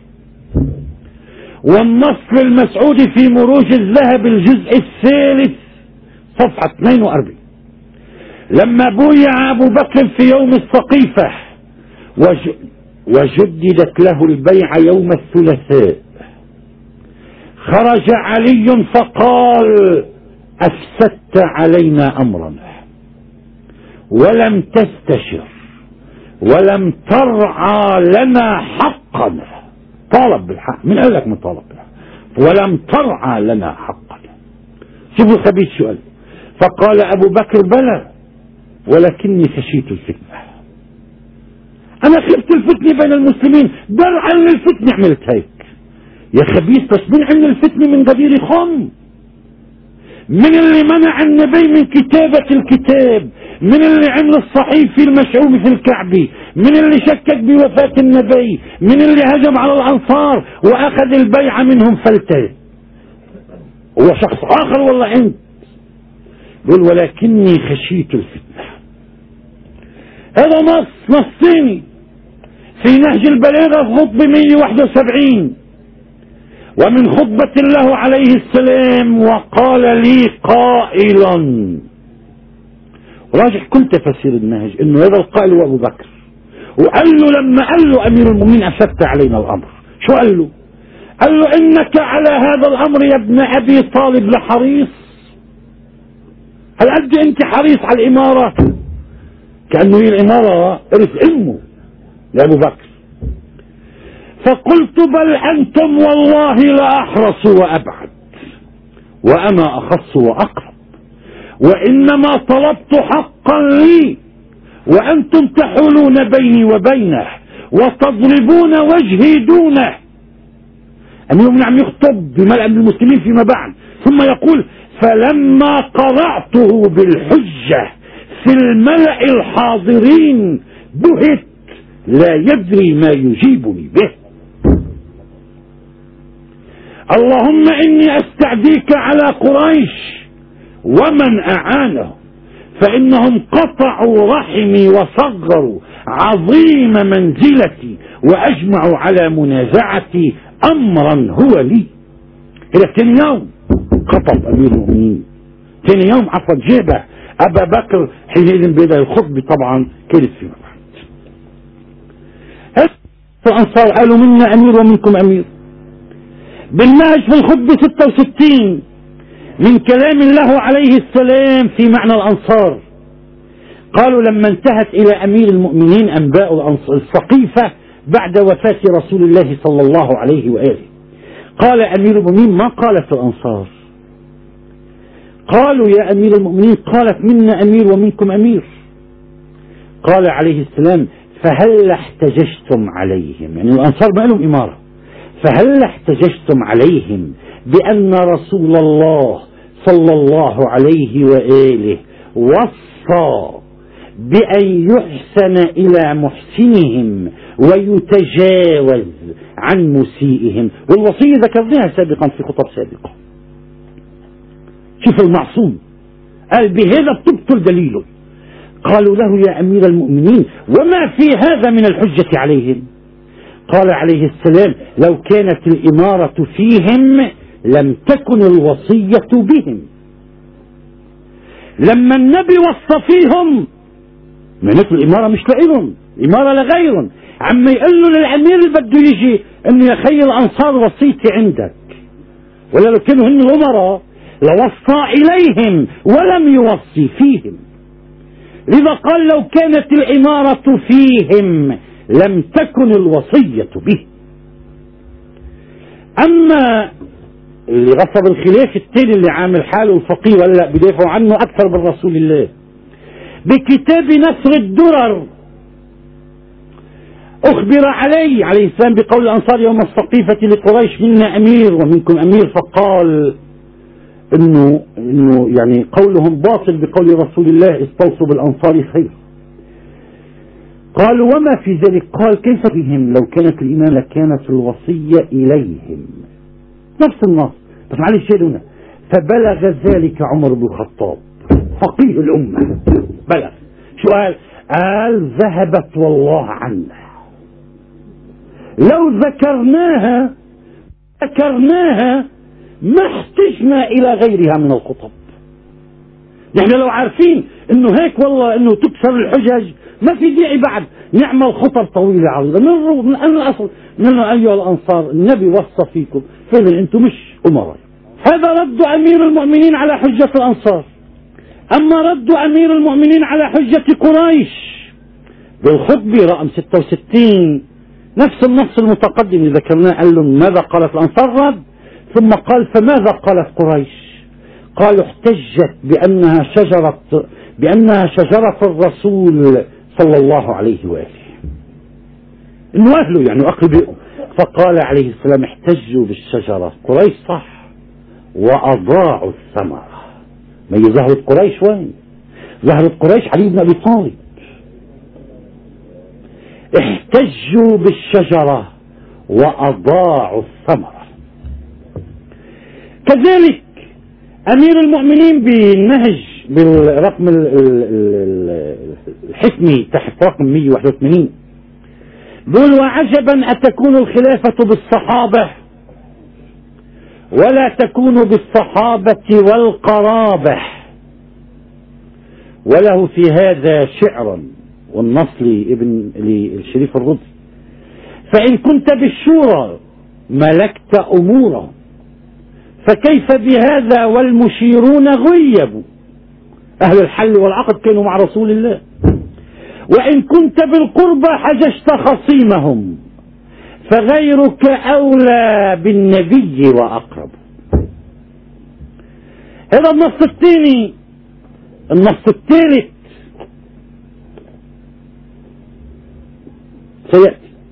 والنص المسعودي في مروج الذهب الجزء الثالث صفحة 42 لما بويع أبو بكر في يوم السقيفة وجددت له البيعة يوم الثلاثاء، خرج علي فقال: أفسدت علينا أمرنا ولم تستشر ولم ترعى لنا حقنا. طالب بالحق، من قال لك من طالب بالحق؟ ولم ترعى لنا حقنا. شوفوا خبيث سؤال. فقال أبو بكر: بلى ولكني خشيت الفتنة، أنا خفت الفتنة بين المسلمين، درعا للفتنة عملت هيك. يا خبيث، بس من عمل الفتنة من غدير خم؟ من اللي منع النبي من كتابة الكتاب؟ من اللي عمل الصحيفة المشعومة في الكعبة؟ من اللي شكك بوفاة النبي؟ من اللي هجم على الأنصار وأخذ البيعة منهم فلتة؟ هو شخص آخر والله عند يقول: ولكني خشيت الفتنة. هذا نصيني في نهج البلاغة خطبة 171 ومن خطبة الله عليه السلام: وقال لي قائلا، راجح كل تفاسير النهج انه هذا القائل هو ابو بكر، وقال له لما قال له امير المؤمنين افسدت علينا الامر، شو قال له؟ قال له: انك على هذا الامر يا ابن ابي طالب لحريص، هل قد انت حريص على الامارة؟ كأنه هي الامارة ارث امه لابو بكر. فقلت: بل أنتم والله لأحرص وأبعد وأنا أخص وأقرب، وإنما طلبت حقا لي وأنتم تحولون بيني وبينه، وتضربون وجهي دونه. أمير المؤمنين عم يخطب بملأ من المسلمين فيما بعد، ثم يقول: فلما قرأته بالحجة في الملأ الحاضرين بهت لا يدري ما يجيبني به. اللهم إني أستعديك على قريش ومن أعانهم، فإنهم قطعوا رحمي وصغروا عظيم منزلتي وأجمعوا على منازعتي أمرا هو لي. إلى ثاني يوم خطب أمير المؤمنين، ثاني يوم عفوا جيبه أبا بكر حينئذ بدأ الخطبة طبعا كانت فيما بعد. الأنصار قالوا: منا أمير ومنكم أمير. بالنهج في الخطبة 66 من كلام الله عليه السلام في معنى الأنصار. قالوا: لما انتهت إلى أمير المؤمنين أنباء السقيفة بعد وفاة رسول الله صلى الله عليه وآله، قال أمير المؤمنين: ما قالت الأنصار؟ قالوا: يا أمير المؤمنين، قالت: منا أمير ومنكم أمير. قال عليه السلام: فهل احتججتم عليهم؟ يعني الأنصار ما لهم إمارة، فهل احتججتم عليهم بأن رسول الله صلى الله عليه وآله وصى بأن يحسن إلى محسنهم ويتجاوز عن مسيئهم؟ والوصية ذكرناها سابقا في خطب سابقة. شوف المعصوم قال: بهذا بتبطل دليله. قالوا له: يا أمير المؤمنين، وما في هذا من الحجة عليهم؟ قال عليه السلام: لو كانت الإمارة فيهم لم تكن الوصية بهم. لما النبي وصى فيهم معناته الإمارة مش لإلهم، إمارة لغيرهم. عما يقول له للأمير اللي بده يجي إنه يا خي الأنصار وصيتي عندك، ولا لو كانوا هن الأمراء لوصى إليهم ولم يوصي فيهم. لذا قال: لو كانت الإمارة فيهم لم تكن الوصية به. أما اللي غصب الخلاف التاني اللي عامل حاله الفقيه ولا بدافعوا عنه أكثر من رسول الله، بكتاب نثر الدرر أخبر عليه السلام بقول الأنصار يوم السقيفة لقريش: منا أمير ومنكم أمير، فقال إنه يعني قولهم باطل بقول رسول الله: استوصوا بالأنصار خير. قالوا: وما في ذلك؟ قال: كيف بهم؟ لو كانت الإمامة لكانت الوصية إليهم. نفس النص، بس معلش هنا: فبلغ ذلك عمر بن الخطاب فقيه الأمة. بلغ شو قال؟ قال: ذهبت والله عنا، لو ذكرناها ما احتجنا إلى غيرها من الخطب. نحن لو عارفين انه هيك والله انه تكسر الحجج ما في داعي بعد نعمل خطب طويلة عريضة. من الأصل من أيها الأنصار النبي وصى فيكم، فإذا أنتم مش أمراء. هذا رد أمير المؤمنين على حجة الأنصار. أما رد أمير المؤمنين على حجة قريش بالخطبة رقم 66 نفس النص المتقدم اللي ذكرناه. قال لهم: ماذا قالت الأنصار؟ رد، ثم قال: فماذا قالت قريش؟ قالوا: احتجت بأنها شجرة الرسول صلى الله عليه وآله، إنه أهله يعني أقربائه. فقال عليه السلام: احتجوا بالشجرة قريش صح، وأضاعوا الثمرة. ما هي زهرة قريش وين؟ زهرة قريش علي بن أبي طالب. احتجوا بالشجرة وأضاعوا الثمرة. كذلك أمير المؤمنين بالنهج بالرقم الحكمي تحت رقم 181 بيقول: وعجبا أتكون الخلافة بالصحابة ولا تكون بالصحابة والقرابة. وله في هذا شعرا، والنص لابن للشريف الرضي: فإن كنت بالشورى ملكت أمورهم، فكيف بهذا والمشيرون غيبوا. أهل الحل والعقد كانوا مع رسول الله. وإن كنت بالقربى حججت خصيمهم، فغيرك أولى بالنبي وأقرب. هذا النص الثاني. النص الثالث سيأتي.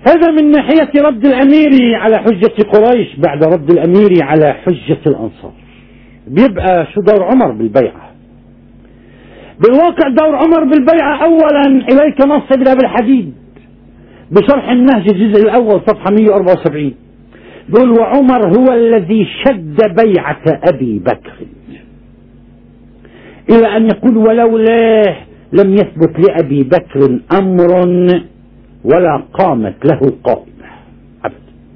هذا من ناحية رد الأمير على حجة قريش بعد رد الأمير على حجة الأنصار. بيبقى شو دور عمر بالبيعة؟ بالواقع دور عمر بالبيعة أولا إليك نص ابن أبي الحديد بشرح النهج الجزء الأول صفحة 174 يقول: وعمر هو الذي شد بيعة أبي بكر، إلى أن يقول: ولولاه لم يثبت لأبي بكر أمر ولا قامت له قائمة أبدا.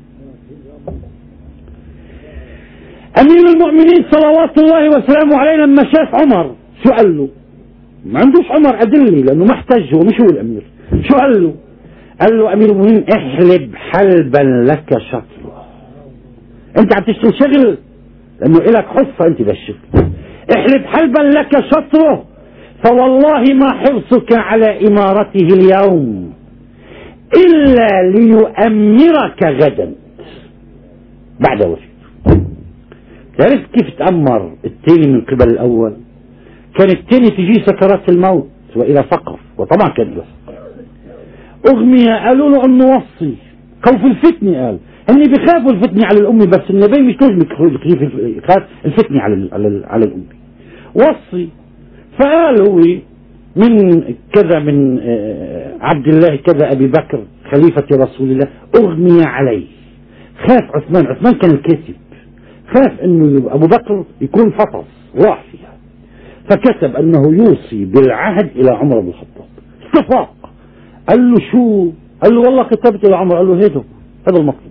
أمير المؤمنين صلوات الله وسلامه عليه لما شاف عمر شو قال له؟ ما عندوش عمر أدلة لأنه ما احتج، هو مش هو الأمير. شو قال له؟ قال له: أمير المؤمنين احلب حلبا لك شطره. أنت عم تشتغل شغل لأنه إلك حصة أنت بالشغل. احلب حلبا لك شطره فوالله ما حرصك على إمارته اليوم إلا ليؤمرك غدا بعد وفاته. تعرف كيف تأمر الثاني من قبل الأول؟ كان الثاني تجي سكرات الموت وإلى سقف، وطبعا كان له أغمية. قالوا له أنه وصي خوف الفتنة. قال هني بيخافوا الفتنة على الأمة، بس النبي مش لازم يخاف الفتنة على الأمة. وصي. فقال هو من كذا من عبد الله كذا أبي بكر خليفة رسول الله أغمي عليه. خاف عثمان كان الكاتب، خاف أنه أبو بكر يكون فطس راح فيها، فكتب أنه يوصي بالعهد إلى عمر بن الخطاب. اتفاق. قال له شو؟ قال له والله كتبت إلى عمر. قال له هذا المطلوب.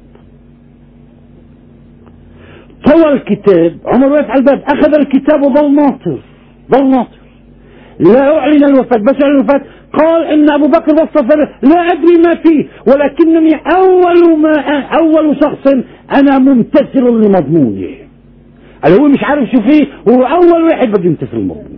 طوى الكتاب. عمر واقف على الباب، أخذ الكتاب وظل ناطر لا أعلن الوفاة. بس أعلن الوفاة قال إن أبو بكر وصف لا أدري ما فيه، ولكنني أول شخص أنا ممتثل لمضمونه. قال هو مش عارف شو فيه، هو أول واحد بده يمتثل المضمون.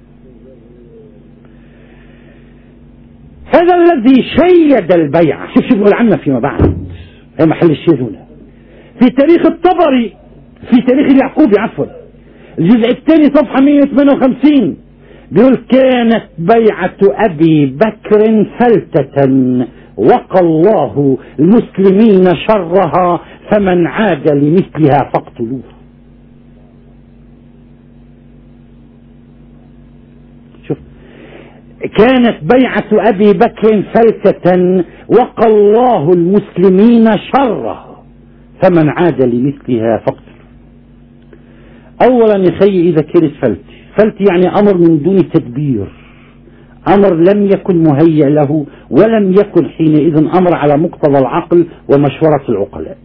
هذا الذي شيد البيعة. شوف بيقول عنه فيما بعد، هي محل الشيء هنا في تاريخ الطبري، في تاريخ اليعقوبي عفوا، الجزء الثاني صفحة 158 بيقول: كانت بيعة أبي بكر فلتة وقى الله المسلمين شرها فمن عاد لمثلها فاقتلوه. شوف، كانت بيعة أبي بكر فلتة وقى الله المسلمين شرها فمن عاد لمثلها فاقتلوه. أولا يا خي، إذا كانت فلت يعني أمر من دون تدبير، أمر لم يكن مهيأ له، ولم يكن حينئذ أمر على مقتضى العقل ومشورة العقلاء.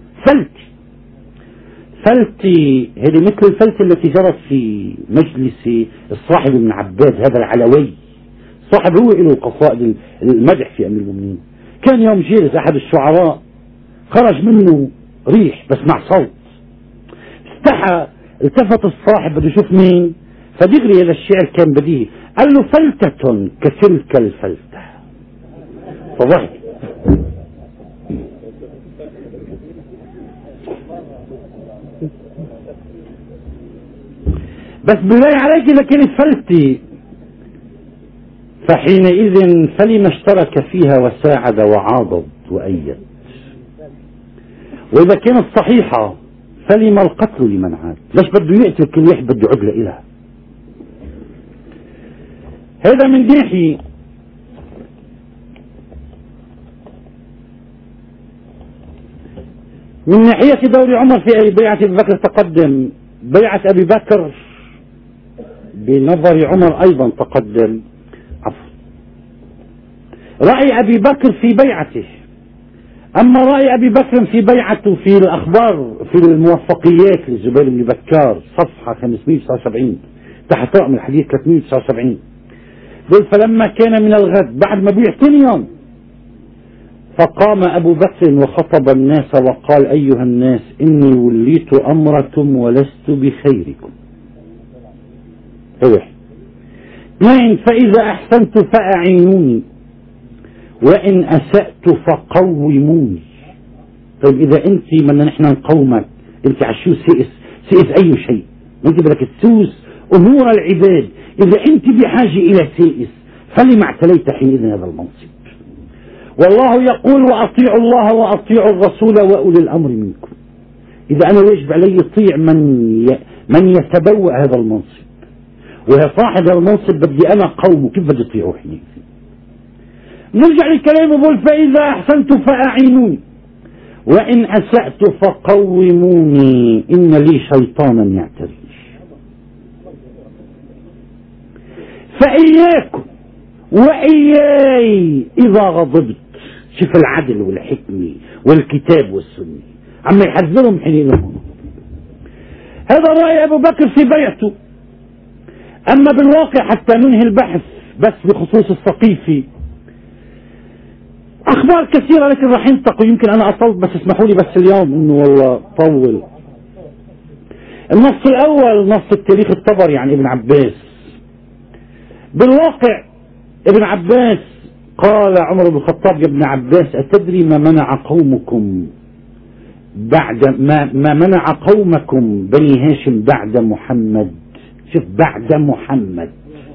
فلتي هذه مثل الفلت التي جرت في مجلس الصاحب بن عباد، هذا العلوي صاحب هو له قصائد المدح في أمير المؤمنين. كان يوم جالس أحد الشعراء خرج منه ريح بس مع صوت، استحى، التفت الصاحب بده يشوف مين، فدغري هذا الشعر كان بديهي، قال له: فلتة كتلك الفلتة. فضحك. بس بالله عليك إذا كانت فلتي فحينئذ فلما اشترك فيها وساعد وعاضد وأيد، وإذا كانت صحيحة فلما القتل لمن عاد. ليش بده يقتل كل واحد بده عقله إلها؟ هذا من ناحية. من ناحية دور عمر في بيعة أبي بكر تقدم. بيعة أبي بكر بنظر عمر أيضا تقدم. رأي أبي بكر في بيعته، أما رأي أبي بكر في بيعته في الأخبار في الموفقيات للزبير بن بكار صفحة 579 تحت رقم الحديث 379 قل: فلما كان من الغد بعد ما بيع ثاني يوم فقام أبو بكر وخطب الناس وقال: أيها الناس، إني وليت أمركم ولست بخيركم. اثنين: فإذا أحسنت فأعينوني وإن أسأت فقوموني. طيب إذا أنت بدنا نحن نقومك، أنت عشو سئس أي شيء، أنت بدك تسوس أمور العباد، إذا أنت بحاجة إلى سائس فلما اعتليت حينئذ هذا المنصب. والله يقول وأطيعوا الله وأطيعوا الرسول وأولي الأمر منكم. إذا أنا يجب علي يطيع من يتبوأ هذا المنصب، وصاحب هذا المنصب بدي أنا قومه، كيف بدي يطيعوا حين؟ نرجع لكلامه بقول فإذا أحسنت فأعينوني وإن أسأت فقوموني إن لي شيطانا يعتريش. فإياكم وإياي إذا غضبت. شوف العدل والحكمة والكتاب والسنة عم يحذرهم حين لهم. هذا رأي أبو بكر في بيعته. أما بالواقع حتى ننهي البحث بس بخصوص السقيفي أخبار كثيرة لكن راح ينتقوا، يمكن أنا أطلت بس اسمحوا لي بس اليوم إنه والله طول. النص الأول نص التاريخ الطبري عن ابن عباس. بالواقع ابن عباس قال عمر بن الخطاب يا ابن عباس أتدري ما منع قومكم بعد ما منع قومكم بني هاشم بعد محمد؟ شوف بعد محمد.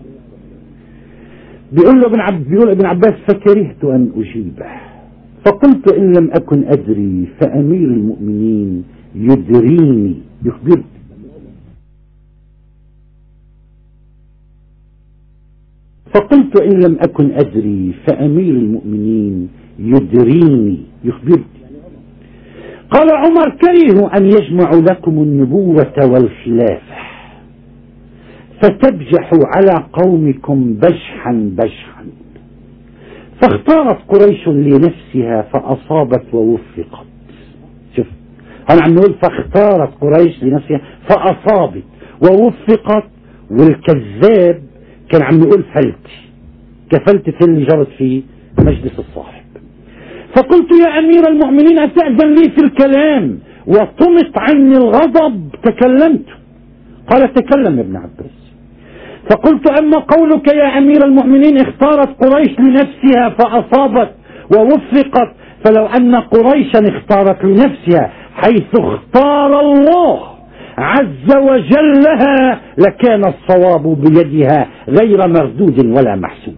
بيقول ابن عباس فكرهت أن أجيبه فقلت إن لم أكن أدري فأمير المؤمنين يدريني يخبرني. فقلت إن لم أكن أدري فأمير المؤمنين يدريني يخبرني. قال عمر كرهوا أن يجمعوا لكم النبوة والخلافة فتبجحوا على قومكم بجحا بجحا. فاختارت قريش لنفسها فأصابت ووفقت. شوف أنا عم نقول فاختارت قريش لنفسها فأصابت ووفقت، والكذاب كان عم يقول فلتي كفلتة اللي جرت في مجلس الصاحب. فقلت يا أمير المؤمنين أتأذن لي في الكلام وطمت عني الغضب تكلمت. قال تكلم يا ابن عباس. فقلت أما قولك يا أمير المؤمنين اختارت قريش لنفسها فأصابت ووفقت، فلو أن قريشا اختارت لنفسها حيث اختار الله عز وجل لها لكان الصواب بيدها غير مردود ولا محسود.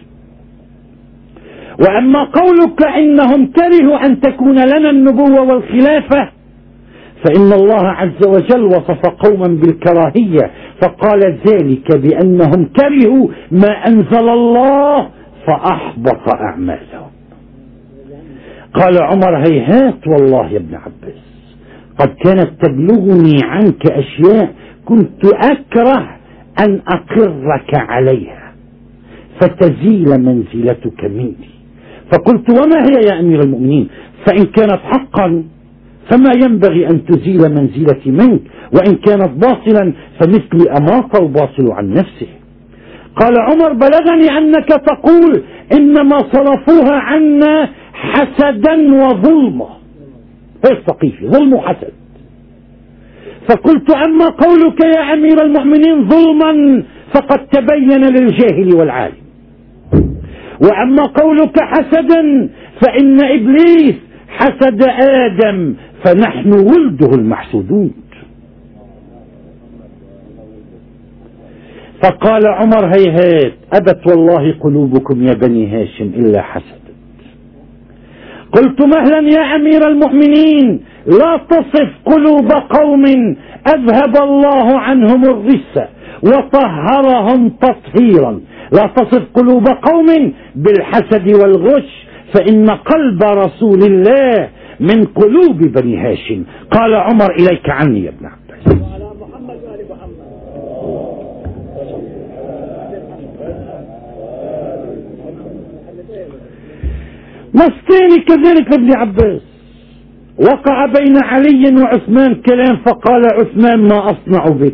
وأما قولك إنهم كرهوا أن تكون لنا النبوة والخلافة فإن الله عز وجل وصف قوما بالكراهية فقال ذلك بأنهم كرهوا ما أنزل الله فأحبط أعمالهم. قال عمر هيهات والله يا ابن عباس قد كانت تبلغني عنك أشياء كنت أكره أن أقرك عليها فتزيل منزلتك مني. فقلت وما هي يا أمير المؤمنين؟ فإن كانت حقا فما ينبغي أن تزيل منزلتي منك، وإن كانت باطلا فمثلي أماط الباطل عن نفسه. قال عمر بلغني أنك تقول إنما صرفوها عنا حسدا وظلما. ايش ثقيفي ظلم وحسد. فقلت أما قولك يا أمير المؤمنين ظلما فقد تبين للجاهل والعالم، وأما قولك حسدا فإن إبليس حسد آدم فنحن ولده المحسودون. فقال عمر هيهات أبت والله قلوبكم يا بني هاشم إلا حسدت. قلت مهلا يا أمير المؤمنين لا تصف قلوب قوم أذهب الله عنهم الرجس وطهرهم تطهيرا، لا تصف قلوب قوم بالحسد والغش فإن قلب رسول الله من قلوب بني هاشم. قال عمر إليك عني يا ابن عباس. نصين كذلك لابن عباس وقع بين علي وعثمان كلام فقال عثمان ما أصنع بك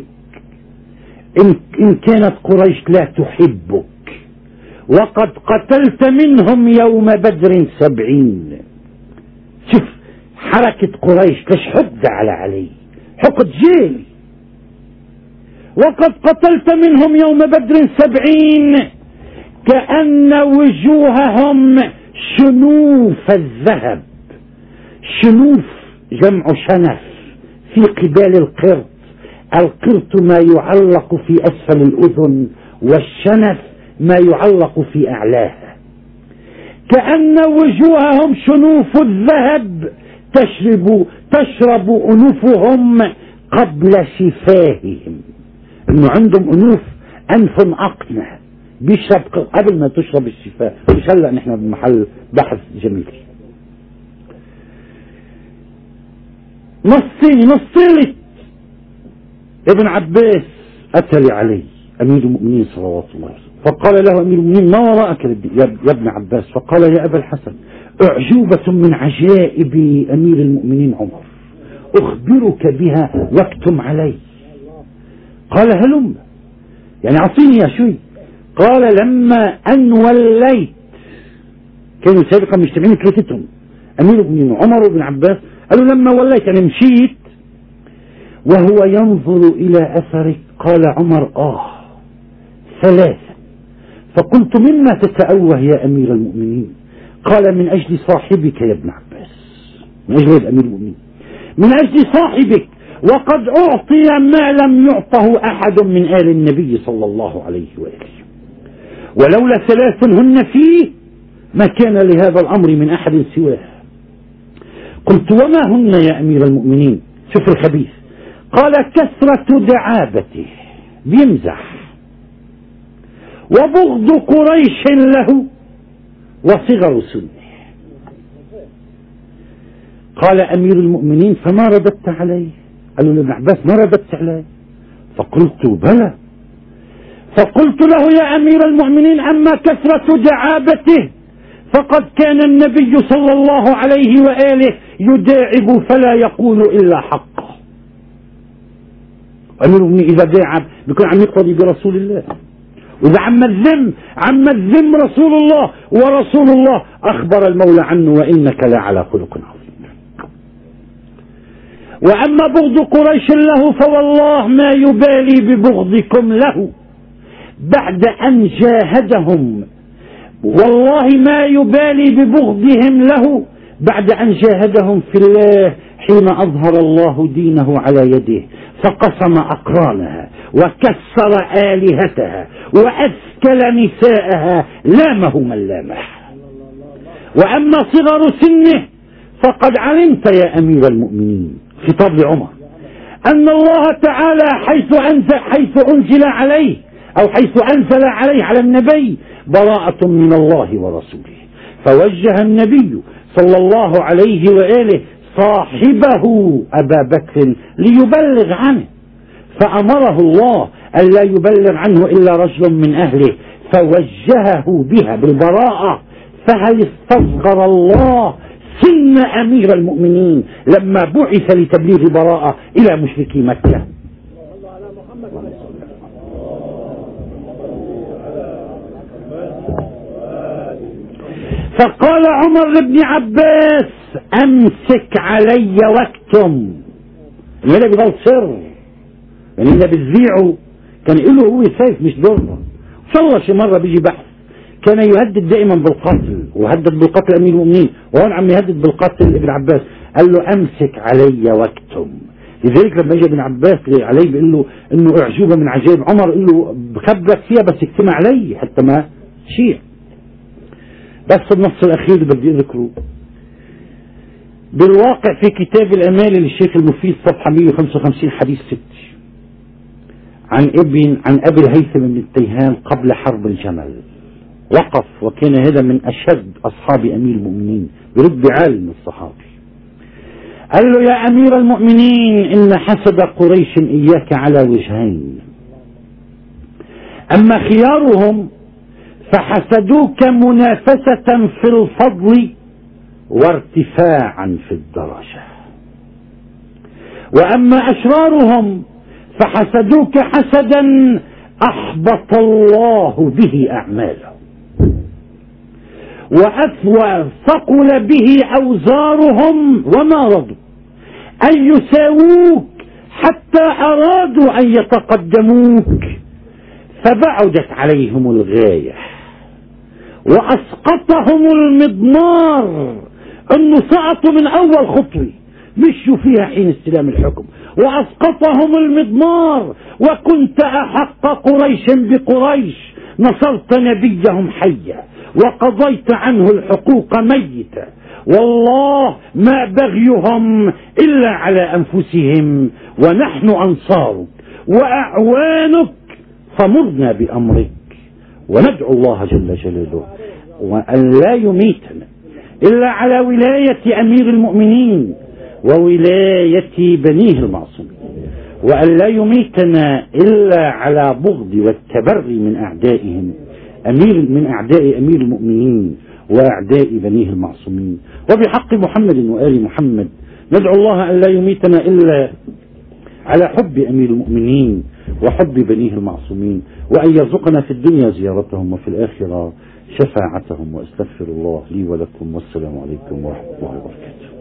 إن كانت قريش لا تحبك وقد قتلت منهم يوم بدر 70. شوف حركة قريش ليش حقد على علي، حقد جيلي. وقد قتلت منهم يوم بدر 70 كأن وجوههم شنوف الذهب. شنوف جمع شنف في قبال القرط. القرط ما يعلق في أسفل الأذن والشنف ما يعلق في أعلاها. كأن وجوههم شنوف الذهب تشرب أنوفهم قبل شفاههم. انه عندهم أنوف أنف أقنع بيشرب قبل ما تشرب الشفاه. مش هلا نحن بمحل بحث جميل. نصيت ابن عباس أتى علي أمير المؤمنين صلوات الله عليه وسلم، فقال له أمير المؤمنين ما وراءك يا ابن عباس؟ فقال يا أبا الحسن أعجوبة من عجائب أمير المؤمنين عمر أخبرك بها واكتم علي. قال هلم، يعني أعطيني يا شوي. قال لما أن وليت، كانوا سابقا مجتمعين ثلاثتهم أمير المؤمنين عمر وابن عباس، قالوا لما وليت يعني مشيت وهو ينظر إلى أثرك. قال عمر ثلاثة. فقلت مما تتأوه يا أمير المؤمنين؟ قال من أجل صاحبك يا ابن عباس، من أجل أمير المؤمنين، من أجل صاحبك، وقد أعطي ما لم يعطه أحد من آل النبي صلى الله عليه وآله، ولولا ثلاث هن فيه ما كان لهذا الأمر من أحد سواه. قلت وما هن يا أمير المؤمنين؟ شوف الخبيث. قال كثرة دعابته، بيمزح، وبغض قريش له، وصغر سنه. قال أمير المؤمنين فما رددت عليه؟ قالوا لابن عباس ما رددت عليه؟ فقلت بلى. فقلت له يا أمير المؤمنين أما كثرة دعابته فقد كان النبي صلى الله عليه وآله يداعب فلا يقول إلا حقه. أمير المؤمنين إذا داعب بيكون عم يقتضي برسول الله، وإذا عم الذم رسول الله، ورسول الله أخبر المولى عنه وإنك لعلى خلق عظيم. وأما بغض قريش له فوالله ما يبالي ببغضكم له بعد أن جاهدهم، والله ما يبالي ببغضهم له بعد أن جاهدهم في الله حين أظهر الله دينه على يده فقسم أقرانها وكسر آلهتها وأسكل نساءها لامه من لامه. وأما صغر سنه فقد علمت يا أمير المؤمنين، خطاب لعمر، أن الله تعالى حيث أنزل عليه أو حيث أنزل عليه على النبي براءة من الله ورسوله، فوجه النبي صلى الله عليه وآله صاحبه أبا بكر ليبلغ عنه، فأمره الله أن لا يبلغ عنه إلا رجل من أهله، فوجهه بها بالبراءة. فهل استصغر الله سن أمير المؤمنين لما بعث لتبليغ براءة إلى مشركي مكة؟ فقال عمر لابن عباس أمسك علي واكتم. هذا بيضل سر، يعني إذا بتذيعه كان له هو سيف مش ضربة. إن شاء الله شي مرة بيجي بحث كان يهدد دائما بالقتل، وهدد بالقتل أمير المؤمنين، وهون عم يهدد بالقتل ابن عباس. قال له أمسك علي واكتم. لذلك لما اجى ابن عباس عليه بيقول له إنه أعجوبة من عجائب عمر، قال له بخبرك فيها بس اكتم علي حتى ما شيء. بس النص الأخير اللي بدي أذكره بالواقع في كتاب الأمال للشيخ المفيد صفحة 155 حديث 6 عن أبي الهيثم بن التيهان قبل حرب الجمل. وقف وكان هذا من أشد أصحاب أمير المؤمنين برتبة عالي من الصحابة. قال له يا أمير المؤمنين إن حسد قريش إياك على وجهين، أما خيارهم فحسدوك منافسة في الفضل وارتفاعا في الدرجة، وأما أشرارهم فحسدوك حسدا أحبط الله به أعماله وثقل به أوزارهم وما رضوا أن يساووك حتى أرادوا أن يتقدموك، فبعدت عليهم الغاية وأسقطهم المضمار، أنه سقطوا من أول خطوة مشوا فيها حين استلام الحكم، وأسقطهم المضمار، وكنت أحق قريش بقريش، نصرت نبيهم حيا وقضيت عنه الحقوق ميتا، والله ما بغيهم إلا على أنفسهم، ونحن أنصارك وأعوانك، فمرنا بأمرك، وندعو الله جل جلاله وأن لا يميتنا إلا على ولاية أمير المؤمنين وولاية بنيه المعصومين، وأن لا يميتنا إلا على بغض والتبري من أعدائهم، من أعداء أمير المؤمنين وأعداء بنيه المعصومين. وبحق محمد وآل محمد ندعو الله أن لا يميتنا إلا على حب أمير المؤمنين وحب بنيه المعصومين، وأن يرزقنا في الدنيا زيارتهم وفي الآخرة شفاعتهم. وأستغفر الله لي ولكم، والسلام عليكم ورحمة الله وبركاته.